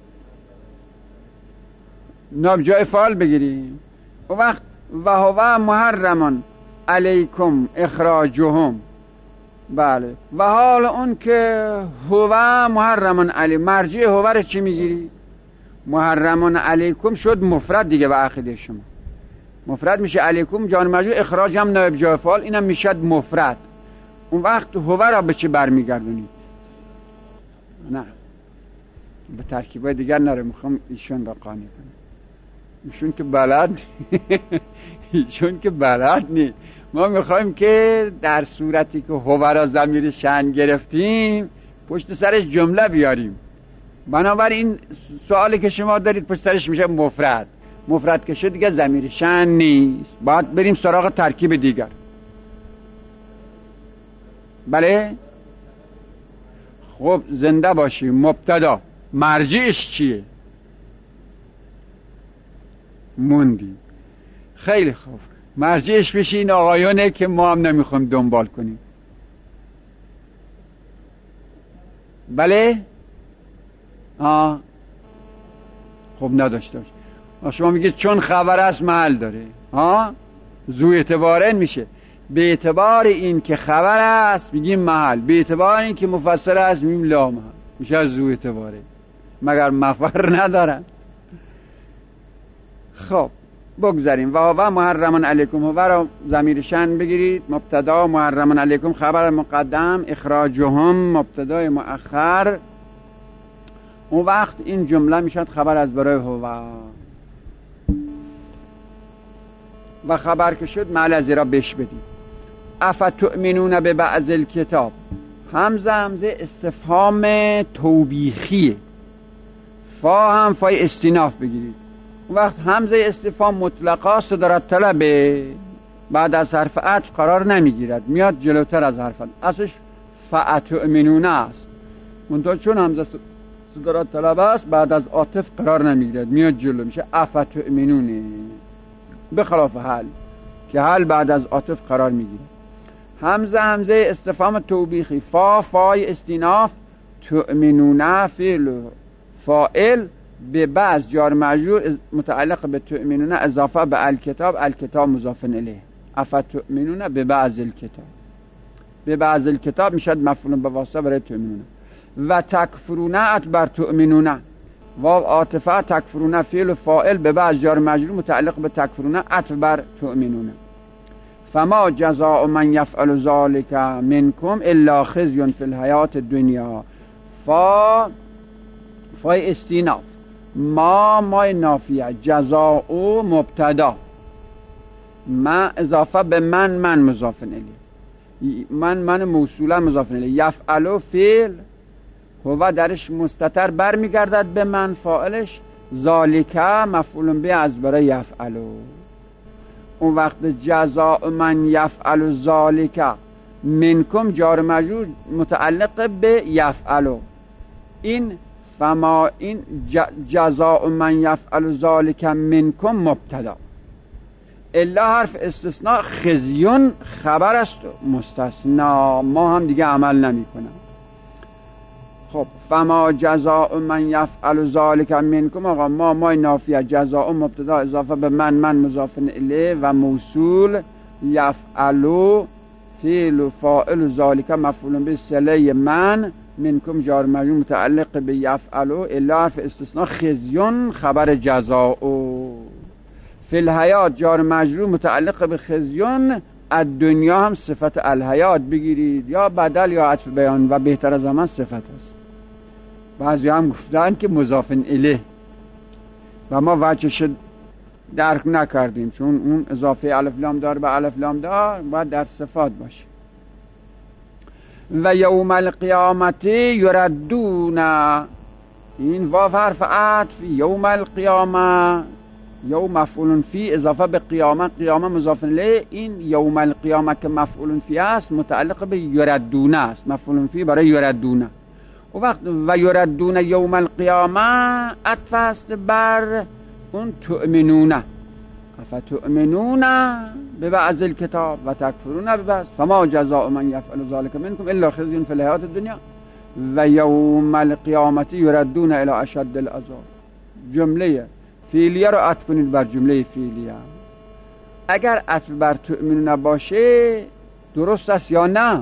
ناب جای فعال بگیریم. و وقت و هو محرمان علیکم اخراجهم. بله، و حال اون که هو محرمان علی، مرجع هو رو چی میگیری؟ محرمان علیکم شد مفرد دیگه، و عقیده شما مفرد میشه. علیکم جان مجرور، اخراج هم نایب جای فعال، اینم میشد مفرد. اون وقت هو را به چی برمیگردونید؟ نه، به ترکیبای دیگر نره، میخوام ایشون را قانع کنم. ایشون که بلد ایشون که بلد نی. ما میخوایم که در صورتی که هو را ضمیر شأن گرفتیم پشت سرش جمله بیاریم. بنابراین سوالی که شما دارید پشت سرش میشه مفرد. مفرد که شد دیگه ضمیر شأن نیست، باید بریم سراغ ترکیب دیگر. بله؟ خب زنده باشیم. مبتدا مرجعش چیه؟ موندی. خیلی خوب، مرجعش بشه این آقایونه که ما هم نمیخوایم دنبال کنیم. بله؟ آه خب نداشته باش. شما میگید چون خبر است محل داره. ها زو اعتبارن میشه. به اعتبار این که خبر است میگیم محل، به اعتبار این که مفسر است میگیم لا محل. میشه از زو اعتباره، مگر مفر ندارن. خب بگذاریم. و هو محرم علیکم، هو را ضمیر شأن بگیرید، مبتدا محرم علیکم خبر مقدم، اخراجهم مبتدای مؤخر. اون وقت این جمله میشد خبر از برای هو، و خبر که شد محل از را بش بدید. افتؤمنون به بعض الکتاب، همزه همزه استفهام توبیخیه. فا هم فای استیناف بگیرید. وقت همزه استفهام مطلقا صدارت طلبه، بعد از حرف عطف قرار نمیگیرد، میاد جلوتر از حرف عطف. اصلش فاتؤمنون است، منتها چون همزه صدارت طلب است بعد از عاطف قرار نمیگیرد، میاد جلو، میشه افتؤمنون. به خلاف حل که حل بعد از عاطف قرار میگیره. همزه همزه استفهام توبیخی. فا فای استیناف، تؤمنون فعل فاعل، به بعض جار مجرور متعلق به تؤمنون اضافه به الکتاب، الکتاب مضاف الیه. افتؤمنون به بعض الکتاب، به بعض الکتاب میشد مفعول به واسطه برای تؤمنون. و تکفرون ات بر تؤمنون، واو عاطفه، تکفرون فعل فاعل، به بعض جار مجرور متعلق به تکفرون ات بر تؤمنون. فما جزاء من یفعل ذلك منکم الا خزی فی الحیات الدنیا. فا فای استیناف، ما مای نافیه، جزاء او مبتدا، ما اضافه به من من مضاف الیه، من من موصوله مضاف الیه، یفعل فعل هو درش مستتر برمیگردد به من فاعلش، ذالک مفعول به از برای یفعلو. اون وقت جزاء من یفعل ذالک منکم جار مجرور متعلق به یفعلو. این فما این جزاء من یفعل ذالک منکم مبتدا، الا حرف استثناء، خزیون خبر است مستثنا، ما هم دیگه عمل نمی کنم. خب فما جزاء من یفعل ذلک منکم، آقا ما ما نافیه، جزاء مبتدا اضافه به من، من مضاف الیه و موصول، یفعلو فعل و فاعل ذلک مفعول به صله من، منکم جار مجرور متعلق به یفعلو، الا حرف استثناء خزیون خبر جزاء، فی الحیات جار مجرور متعلق به خزیون، الدنیا هم صفت الحیات بگیرید، یا بدل یا عطف بیان و بهتر از همان صفت است. بعضی هم گفتن که مضاف الیه و ما وجهش درک نکردیم، چون اون اضافه الف لام دار به الف لام دار باید در صفات باشه. و یوم القیامت یردون، این واو حرف عطف، یوم القیامه، یوم مفعول فی اضافه به قیامه، قیامه مضاف الیه، این یوم القیامه که مفعول فی است متعلق به یردون است، مفعول فی برای یردون. و وقت و یردون یوم القیامه عطف است بر اون تؤمنون، افتؤمنون ببعض الکتاب و تکفرون ببعض، فما جزاء من یفعل ذلک منکم الا خزی فی الحیات الدنیا و یوم القیامه یردون الی اشد العذاب. جمله فعلیه رو عطف کنید بر جمله فعلیه. اگر عطف بر تؤمنون باشه درست است یا نه؟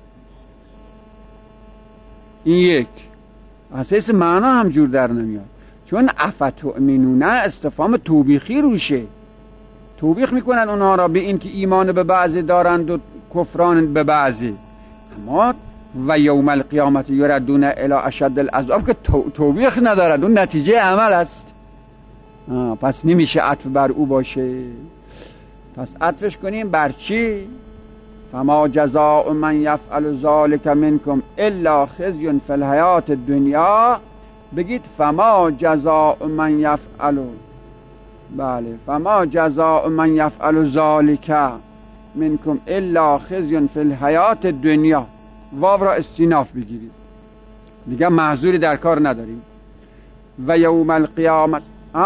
این یک اساس معنا هم جور در نمیاد، چون افتؤمنون استفهام توبیخی روشه، توبیخ میکنن اونها را به این که ایمان به بعضی دارند و کفران به بعضی. اما و یوم القیامت یردون الی اشد العذاب که توبیخ ندارد، اون نتیجه عمل است، پس نمیشه عطف بر او باشه. پس عطفش کنیم بر چی؟ فما جزاء من یفعل ذلک منکم الا خزی فی الحیات الدنیا، بگید فما جزاء من یفعل، بله فما جزاء من یفعل ذلک منکم الا خزی فی الحیات الدنیا، واو را استیناف بگیرید دیگه معذوری در کار نداریم. و یوم القیامت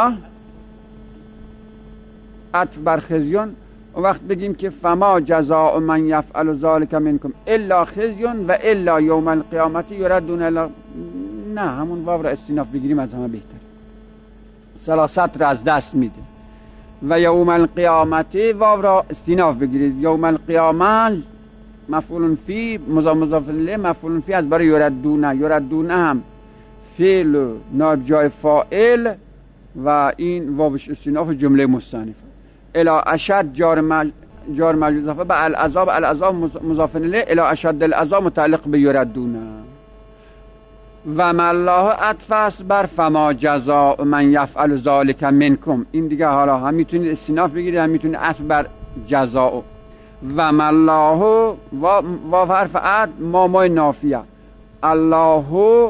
عطف بر خزیون، وقت بگیم که فما جزاء من یفعل ذلک منکم الا خزی و الا یوم القیامت یردون الا، نه همون واو را استیناف بگیریم از همه بهتر، سلاست را از دست میده. و یوم القیامت واو را استیناف بگیرید، یوم القیامت مفعول فی مضاف مضاف الیه، مفعول فی از برای یردون، یردون هم فعل نائب جای فاعل و این واوش استیناف جمله مستانفه. الی اشد جار مج... جار مجرور اضافه به العذاب، العذاب مضاف الیه، الی اشد العذاب متعلق به یردون. و ما الله عطف است بر فما جزاء من یفعل ذلک منکم، این دیگه حالا هم میتونید استیناف بگیرید هم میتونید عطف بر جزاء. و ما الله و حرف عطف ما مای نافیه، الله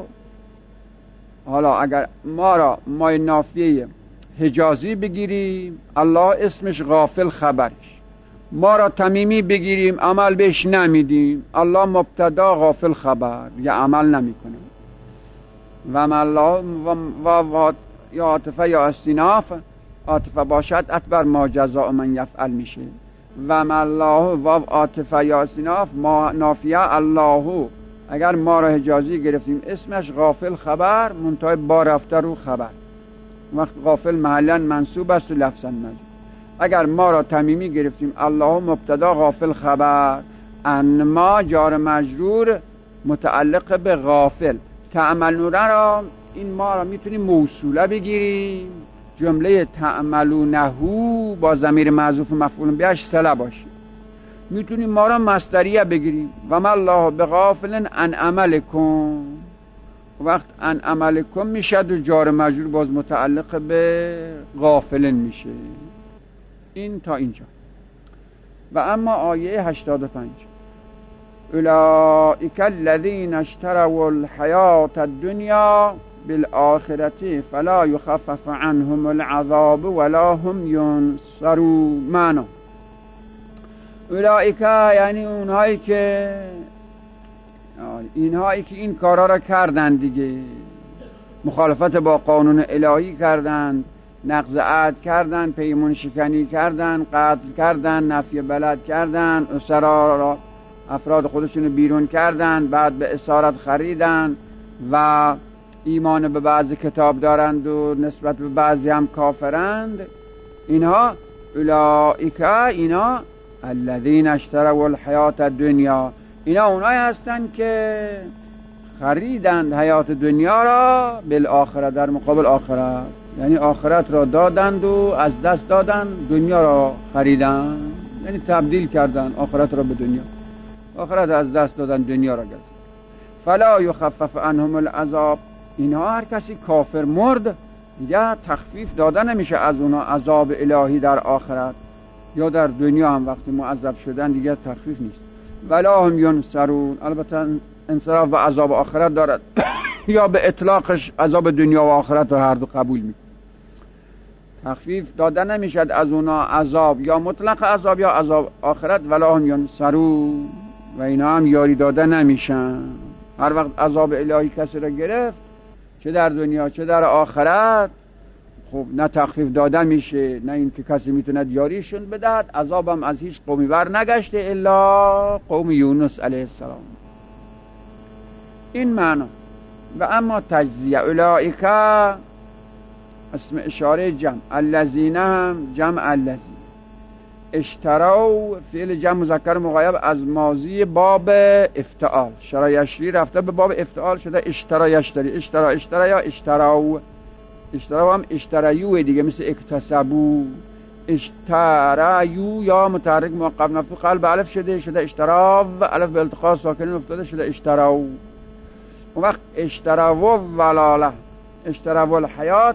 حالا اگر ما را مای نافیه حجازی بگیریم الله اسمش غافل خبرش، ما را تمیمی بگیریم عمل بهش نمیدیم الله مبتدا غافل خبر یا عمل نمی کنه. و ما الله و, و یا عاطفه یا استیناف، عاطفه باشد اتبر ما جزاء من یفعل میشه. و ما الله و عاطفه یا استیناف ما نافیه الله، اگر ما را حجازی گرفتیم اسمش غافل خبر منتهای با رفته رو خبر، وقت غافل محلا منصوب است و لفظا مجرور. اگر ما را تمیمی گرفتیم الله مبتدا غافل خبر، ان ما جار مجرور متعلق به غافل، تعملون را این ما را میتونیم موصوله بگیریم، جمله تعملونه با ضمیر محذوف مفعول بهش صله باشه. میتونیم ما را مصدریه بگیریم و ما الله بغافل عن عملکم، وقت عن عملکم میشه و جار مجرور باز متعلق به غافلن میشه. این تا اینجا. و اما آیه هشتاد و پنج، اولئک الذین اشتروا الحیات الدنیا بالآخرة فلا یخفف عنهم العذاب ولا هم ینصرون. معنا اولئک یعنی اونهایی که اینهایی که این کارا را کردند دیگه، مخالفت با قانون الهی کردند، نقض عهد کردن، پیمان شکنی کردن، قتل کردن، نفی بلد کردن، اسرا را افراد خودشون رو بیرون کردن، بعد به اسارت خریدن و ایمان به بعضی کتاب دارند و نسبت به بعضی هم کافرند. اینها اولئک، اینا الذین اشتروا الحیات الدنیا، اینا اونایی هستند که خریدند حیات دنیا را بالآخرت، در مقابل آخرت، یعنی آخرت را دادند و از دست دادند، دنیا را خریدند، یعنی تبدیل کردند آخرت را به دنیا، آخرت از دست دادن، دنیا را گرفتند. فلا یخفف عنهم العذاب، اینها هر کسی کافر مرد دیگه تخفیف داده نمیشه از اونا عذاب الهی در آخرت یا در دنیا هم وقتی معذب شدن دیگه تخفیف نیست. ولا هم ینصرون، البته انصراف و عذاب آخرت دارد یا به اطلاقش عذاب دنیا و آخرت رو هر دو قبول می. تخفیف داده نمیشد از اونا عذاب یا مطلق عذاب یا عذاب آخرت. ولا هم ینصرون، و اینا هم یاری داده نمیشن. هر وقت عذاب الهی کسی را گرفت چه در دنیا چه در آخرت، خب نه تخفیف داده میشه نه این که کسی میتوند یاریشون بدهد. عذابم از هیچ قومی بر نگشته الا قوم یونس علیه السلام. این معنا. و اما تجزیه، اولئک اسم اشاره جمع، الذین هم جمع الذین، اشتروا فعل جمع مذکر مغایب از ماضی باب افتعال، شرا یشری رفته به باب افتعال شده اشترا یشتری، اشترا اشترا یا اشتراو، اشتراو هم اشترایو دیگه، مثل اکتسبو، اشترایو یا متحرک موقف مفتوح قلب الف شده شده اشتراو، الف به التقاء ساکنین افتاده شده اشتراو. اون وقت اشتراو ولاله، اشتراو الحیات،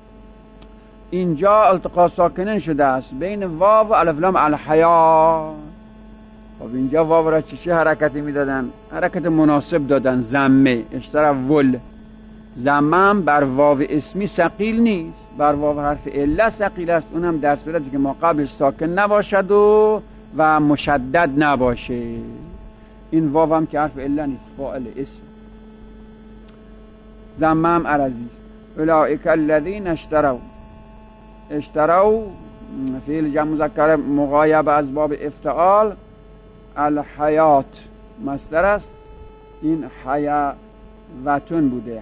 اینجا التقاء ساکنین شده است بین واو و الف لام الحیات. خب اینجا واو را چه حرکتی میدادن؟ حرکت مناسب دادن، ضمه، اشتراول. ضمه بر واو اسمی ثقیل نیست، بر واو حرف عله ثقیل است، اونم در صورتی که ما قبلش ساکن نباشد و و مشدد نباشه. این واو هم که حرف عله نیست، فاعل اسم. ضمه هم عرضی است. اولئک الذین اشتروا، اشتروا فعل جمع مذکر مغایب از باب افتعال، الحیات مصدر است، این حیواتون بوده،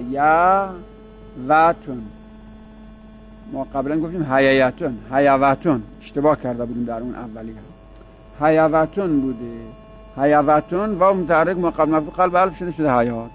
حیواتون. ما قبلا گفتیم حیاتون، حیواتون اشتباه کرده بودیم در اون اولی هم، حیواتون بوده، حیواتون و متحرک مقدم مفتوح قلب الف شده شده حیات.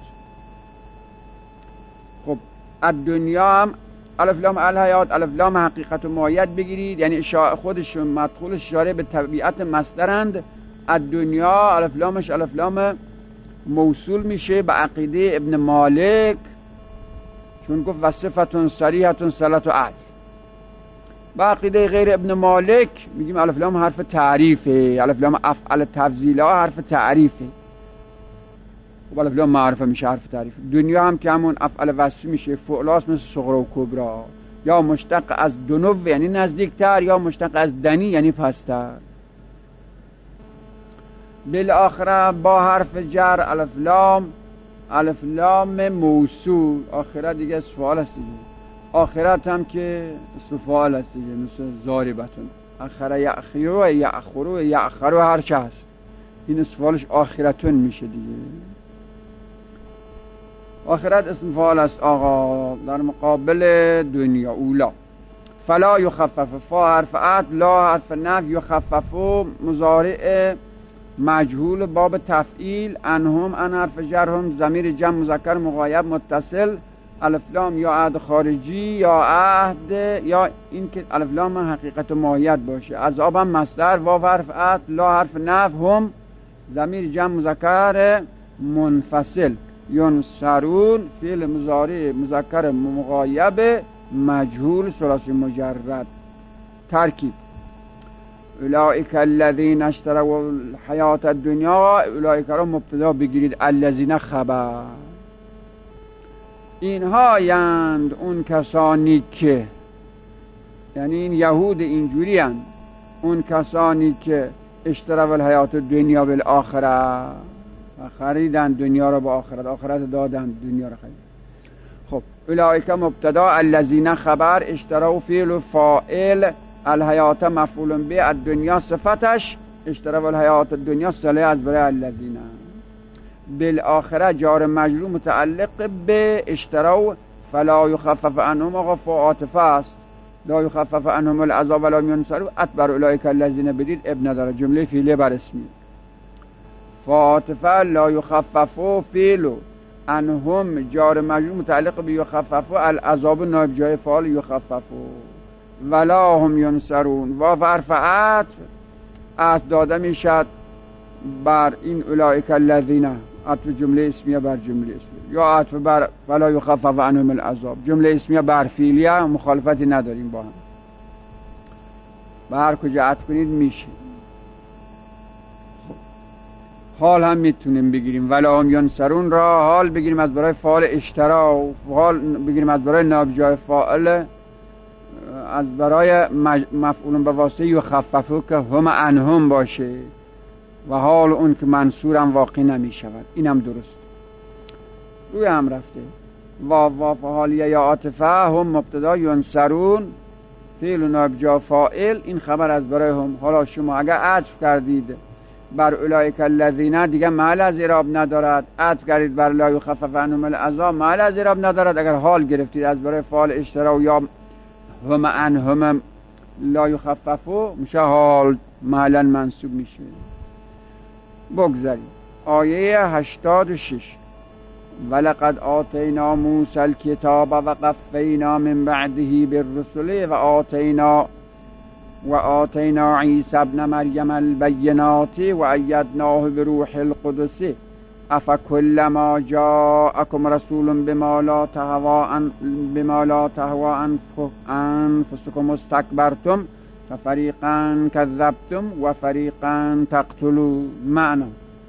خب الدنیا هم الف لام الحیات، الف لام حقیقت و ماهیت بگیرید، یعنی خودش مدخول اشاره به طبیعت مصدرند. الدنیا الف لامش الف لام موصول میشه به عقیده ابن مالک، چون گفت وصفتون صریحتون صلات و عدل. به عقیده غیر ابن مالک میگیم الف لام حرف تعریفه، الف لام افعل تفضیله حرف تعریفه. خب الف لام معرفه میشه حرف تعریف. دنیا هم که همون افعل وصفی میشه، فعلاس مثل صغرا و کبرا، یا مشتق از دنو یعنی نزدیکتر، یا مشتق از دنی یعنی پستر. بالآخره با حرف جر الف لام، الف لام موصول، آخرت دیگه اسم فاعل است دیگه. آخرت هم که اسم فاعل است دیگه، مثل ضاربتون، اخره یأخرو یأخرو یأخرو هر چه هست، این اسم فاعلش آخرتون میشه دیگه. آخرت اسم فاعل است آقا، در مقابل دنیا. اولا فلا یخفف، فا حرف عطف، لا حرف نفی، یخففو مضارع مجهول باب تفعیل، انهم ان حرف جرهم ضمیر جمع مذکر مغایب متصل، الف لام یا عهد خارجی یا عهد، یا این که الف لام حقیقت و ماهیت باشه. عذاب هم مصدر، واو حرف عطف، لا حرف نفی، هم ضمیر جمع مذکر منفصل، ینصرون فعل مضارع مذکر مغایب مجهول ثلاثی مجرد. ترکیب اولئک الذین اشتروا الحیات الدنیا، اولئک را مبتدا بگیرید، الذین خبر، اینها یند اون کسانی که، یعنی این یهود اینجوری هند، اون کسانی که اشتروا الحیات الدنیا بالآخره، خریدن دنیا را با آخرت، آخرت دادن دنیا را خریدن. خب اولئک مبتدا، الذین خبر، اشتروا فعل و فاعل، الحیات مفعول به، الدنیا صفتش، اشتروا الحیات الدنیا صله از برای الذین. بالآخره جار مجرور متعلق به اشتروا، فلا یخفف عنهم، آقا عاطفه است، لا یخفف عنهم العذاب ولا هم ینصرون، اتبر اولئک الذین بدید اب نداره، جمله فعلیه بر اسمی. فعاطفه لا یخفف فعل عنهم جار مجرور متعلق به یخفف، العذاب نائب جای فاعل یخفف، ولا هم ینصرون. و حرف عطف عطف داده میشد بر این اولئک الذین، عطف جمله اسمیه بر جمله اسمیه، یا عطف بر ولا یخفف عنهم العذاب، جمله اسمیه بر فعلیه، مخالفتی نداریم با هم، به هر کجا عطف کنید میشه. حال هم میتونیم بگیریم، ولا هم ینصرون را حال بگیریم از برای فاعل اشترا، و حال بگیریم از برای نائب جای فاعل، از برای مفعول به واسطه یخففو که هم عنهم باشه، و حال اون که منصورم واقع نمی شود. اینم درست روی هم رفته. و و حالیه یا عاطفه، هم مبتدا، ینصرون فعل و نائب جای فاعل، این خبر از برای هم. حالا شما اگر عطف کردید بر اولئک الذین دیگه محل از اعراب ندارد، عطف کردید بر لا یخفف عنهم العذاب محل از اعراب ندارد. اگر حال گرفتید از برای فاعل اشترا یا هم عنهم لا یخففو، میشه حال، محلا منصوب میشه. بگذاریم آیه هشتاد و شش. ولقد آتینا موسی الکتاب و قفینا من بعده بالرسل و آتینا و آتینا عیسی ابن مریم البینات و ایدناه بروح القدس افکلما جاءکم رسول بما لا تهوا بما لا تهوا انفسکم استکبرتم ففریقا کذبتم و فریقا تقتلون. معنی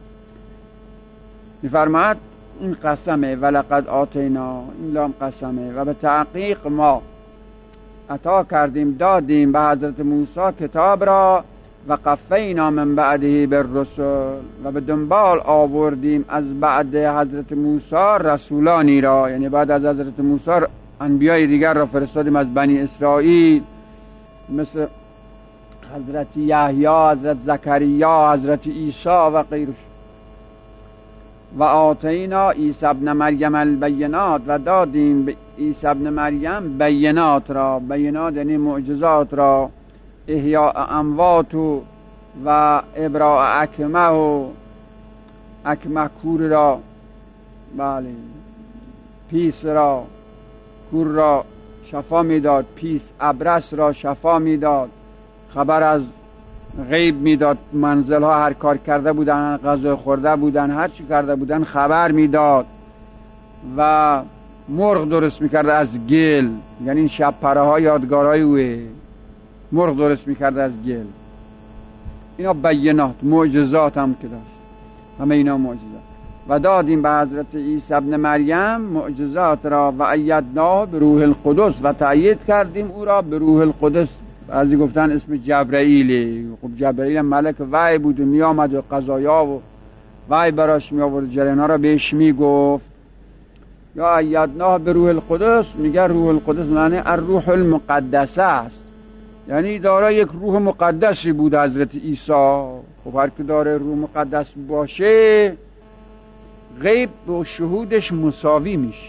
میفرماید این قسمه، ولقد آتینا، این لام قسمه، و به تحقیق ما عطا کردیم، دادیم به حضرت موسی کتاب را، و قفینا من بعده بالرسل، و به دنبال آوردیم از بعد حضرت موسی رسولانی را، یعنی بعد از حضرت موسی انبیای دیگر را فرستادیم از بنی اسرائیل، مثل حضرت یحیی، حضرت زکریا، حضرت عیسی و غیرش. و آتینا عیسی ابن مریم البینات، و دادیم به عیسی ابن مریم بینات را، بینات یعنی معجزات را، احیاء اموات و ابراء اکمه و اکمه کور را، بله پیس را، کور را شفا میداد، پیس ابرس را شفا میداد، خبر از غیب میداد، منزل ها هر کار کرده بودن، غذا خورده بودن، هر چی کرده بودن خبر میداد، و مرغ درست میکرد از گل، یعنی این شب پره ها یادگارهای اوه، مرغ درست میکرد از گل. اینا بینات، معجزات هم که داشت، همه اینا معجزات. و دادیم به حضرت عیسی ابن مریم معجزات را، و ایدناه به روح القدس، و تأیید کردیم او را به روح القدس. بعضی گفتن اسم جبرائیل، خب جبرائیل ملک وحی بود و می آمد و قضایا و وحی براش می آورد، جریانا را بهش می گفت. یا ایدناه به روح القدس، میگه روح القدس معنی الروح المقدسه است، یعنی دارای یک روح مقدسی بود حضرت عیسی. خب هر که داره روح مقدس باشه غیب با شهودش مساوی میشه.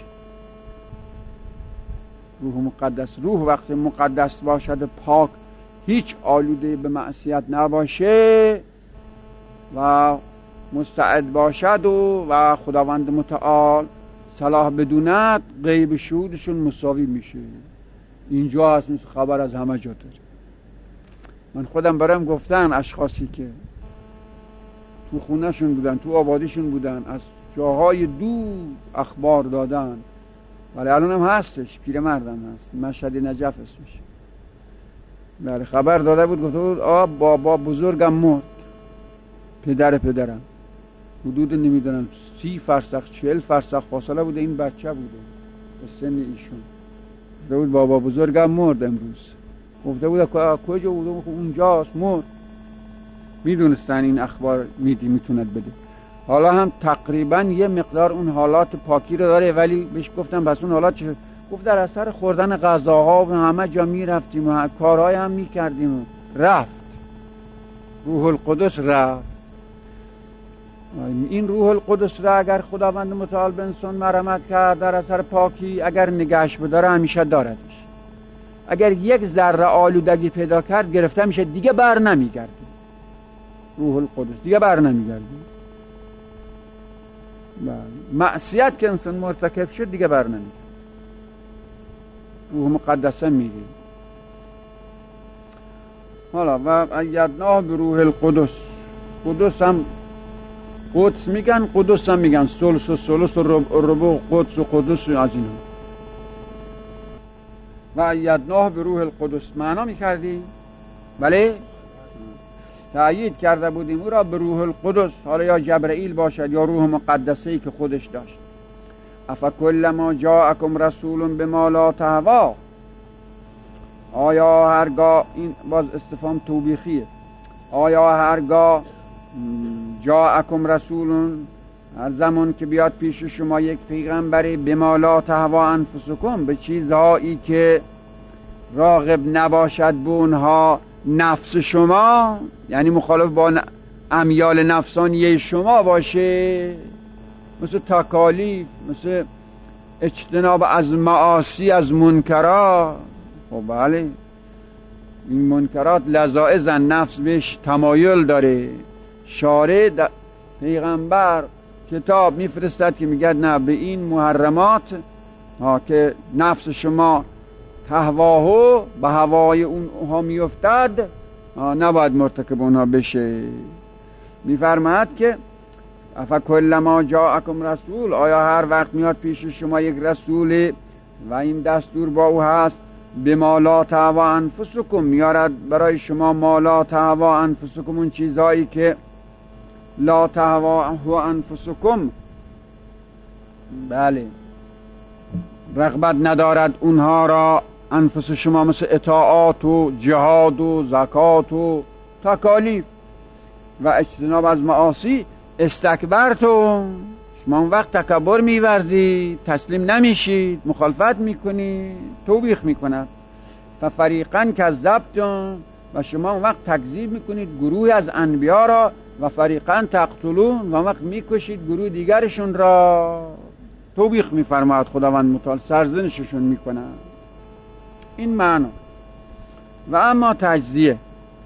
روح مقدس، روح وقتی مقدس باشد، پاک، هیچ آلوده به معصیت نباشه و مستعد باشد و, و خداوند متعال صلاح بدوند، غیب شهودشون مساوی میشه. اینجا هست، مثل خبر از همه جا داره. من خودم برام گفتن اشخاصی که تو خونهشون بودن، تو آبادیشون بودن، از جاهای دور اخبار دادن، ولی الان هم هستش، پیرمردم هست، مشهد نجف اسمش. بله خبر داده بود، گفته بود آ بابا بزرگم مرد، پدر پدرم، حدود نمیدونم سی فرسخ چهل فرسخ فاصله بوده، این بچه بوده به سن ایشون. گفته بود بابا بزرگم مرد امروز. گفته بود کجا بوده؟ اونجاست، مرد. میدونستن این اخبار میدی میتوند بده. حالا هم تقریبا یه مقدار اون حالات پاکی رو داره، ولی بهش گفتم بس اون حالات گفت در اثر خوردن غذاها و همه جا می رفتیم و کارهای هم می کردیم. رفت روح القدس رفت. این روح القدس را اگر خداوند متعال به انسان مرحمت کرد در اثر پاکی، اگر نگهش بداره همیشه داردش. اگر یک ذره آلودگی پیدا کرد گرفته میشه، دیگه بر نمیگرده. روح القدس دیگه بر نمیگرده. معصیت که انسان مرتکب شد دیگه بر نمیگرده. روح مقدسه میگه. حالا و ایدناه به روح القدس. قدس هم قدس میگن، قدس هم میگن، ثلث و ثلث و ربع، قدس و قدس و از اینا. و ایدناه به روح القدس معنا میکردی؟ بله، تأیید کرده بودیم او را به روح القدس، حالا یا جبرئیل باشد یا روح مقدسه‌ای که خودش داشت. افکلما جاءکم رسول بما لا تهوا، آیا هرگاه، این باز استفهام توبیخیه، آیا هرگاه جاءکم رسول، هر زمان که بیاد پیش شما یک پیغمبری، بما لا تهوا انفسکم، به چیزهایی که راغب نباشد به اونها نفس شما، یعنی مخالف با امیال نفسانی شما باشه، مثل تکالیف، مثل اجتناب از معاصی، از منکرات. خب بله، این منکرات لذائذ نفس بهش تمایل داره. شارع پیغمبر کتاب میفرستد که میگه نه، به این محرمات ها که نفس شما تهواهو به هوای اونها میافتد نباید مرتکب اونها بشه. میفرماید که افکلما جاءکم رسول، آیا هر وقت میاد پیش شما یک رسول و این دستور با او هست، بما لا تهوا انفسکم، میارد برای شما ما لا تهوا انفسکم، اون چیزایی که لا تهوا انفسکم، بله، رغبت ندارد اونها را انفس شما، مثل اطاعات و جهاد و زکات و تکالیف و اجتناب از معاصی. استکبرتم، شما اون وقت تکبر میورزید، تسلیم نمیشید، مخالفت میکنید، توبیخ میکند. ففریقا کذبتم، و شما اون وقت تکذیب میکنید گروه از انبیا را، و فریقا تقتلون، و وقت میکشید گروه دیگرشون را. توبیخ میفرماید خداوند متعال، سرزنششون میکنند. این معنا. و اما تجزیه،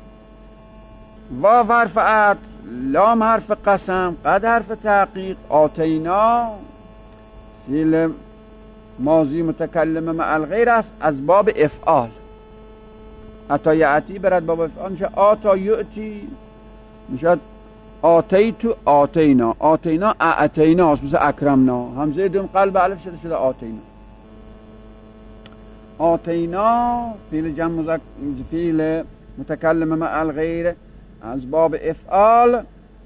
واو حرف عطف، لام حرف قسم، قد حرف تحقیق، آتینا فعل ماضی متکلم مع الغیر است، از باب افعال. عطا یعطی برد باب افعال، میشه آتا یعطی، میشه آتیتو آتینا، آتینا اعتینا است، مثل اکرمنا، همزه دوم قلب الف شده شده آتینا. آتینا فعل جمع مذکر، فعل متکلم مع الغیر از باب افعال،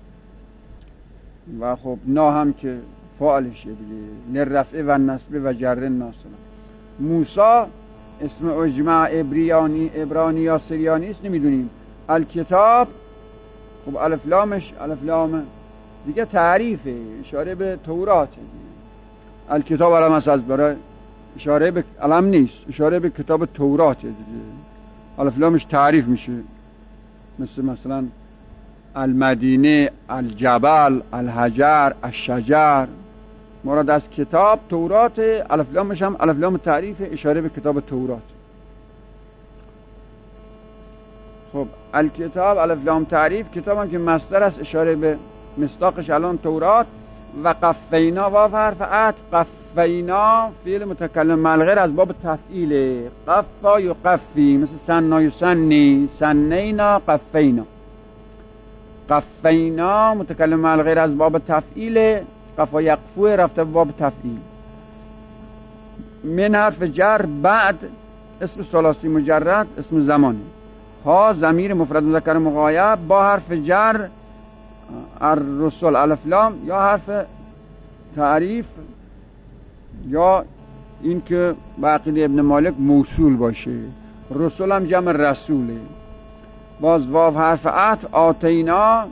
و خب نا هم که فعالشه دیگه، لرفع و نصب و جر ناصب. موسی اسم اجماع عبریانی عبرانی یا سریانی است، نمیدونیم. الکتاب، خب الف لامش الف لام دیگه تعریفه، اشاره به تورات دیگه. الکتاب علم است، از برای اشاره به علم نیست، اشاره به کتاب تورات دیگه. الف لامش تعریف میشه، مثل مثلا المدینه، الجبل، الحجر، الشجر. مراد از کتاب تورات، الف لامش هم الف لام تعریف، اشاره به کتاب تورات. خب الکتاب الف لام تعریف، کتاب هم که مصدر است، اشاره به مصداقش الان تورات. و قفینا واو حرف عطف، قفینا فعل متکلم مع الغیر از باب تفعیل، قفا یقفی، مثل سنا یسنی، سنینا قفینا. قفینا متکلم مع الغیر از باب تفعیل، قفا یقفو رفته باب تفعیل. من حرف جر، بعد اسم ثلاثی مجرد، اسم زمانی. ها ضمیر مفرد مذکر مغایب، با حرف جر الرسل الف لام، یا حرف تعریف، یا این که بعقیده ابن مالک موصول باشه. رسول هم جمع رسوله. باز واو حرف عطف، آتینا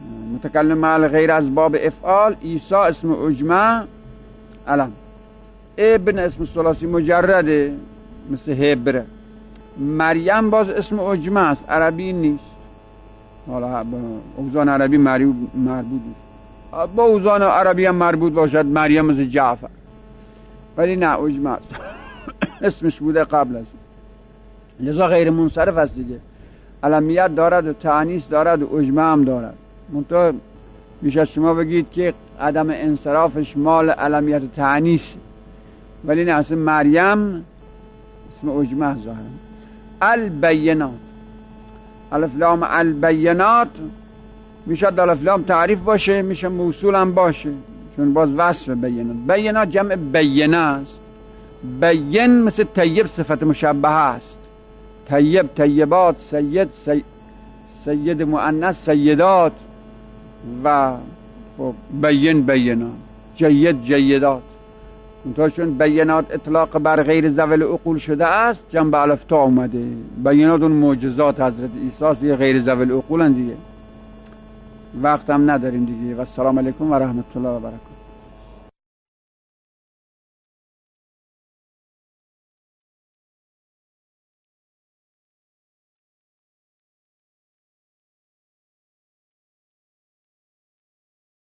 متکلم مع الغیر از باب افعال، عیسی اسم اجمع علم. ابن اسم ثلاثی مجرده مثل هبره. مریم باز اسم اجمع است، عربی نیست. حالا با اوزان عربی مربوط نیست، با اوزان عربی هم مربوط باشد مریم مثل جعفر، ولی نه اجمع است. اسمش بوده قبل از این، لذا غیر منصرف است دیگه. علمیت دارد و تعنیس دارد و اجماع هم دارد. منتها میشه شما بگید که عدم انصرافش مال علمیت و تعنیس، ولی نه، اصلا مریم اسم اجماع ظاهر. البینات، الف لام البینات میشه الف لام تعریف باشه، میشه موصول هم باشه، چون باز وصف بینات. بینات جمع بینه است. بین مثل طیب صفت مشبهه است. طیب طیبات، سید سی... سید مؤنث سیدات، و خب بین بینات، جید جیدات. اونطور چون بینات اطلاق بر غیر ذوی العقول شده است، جنب الف تا اومده. بینات اون معجزات حضرت عیسی است، غیر ذوی العقول دیگه. وقت هم نداریم دیگه. و السلام علیکم و رحمت الله و برکاته.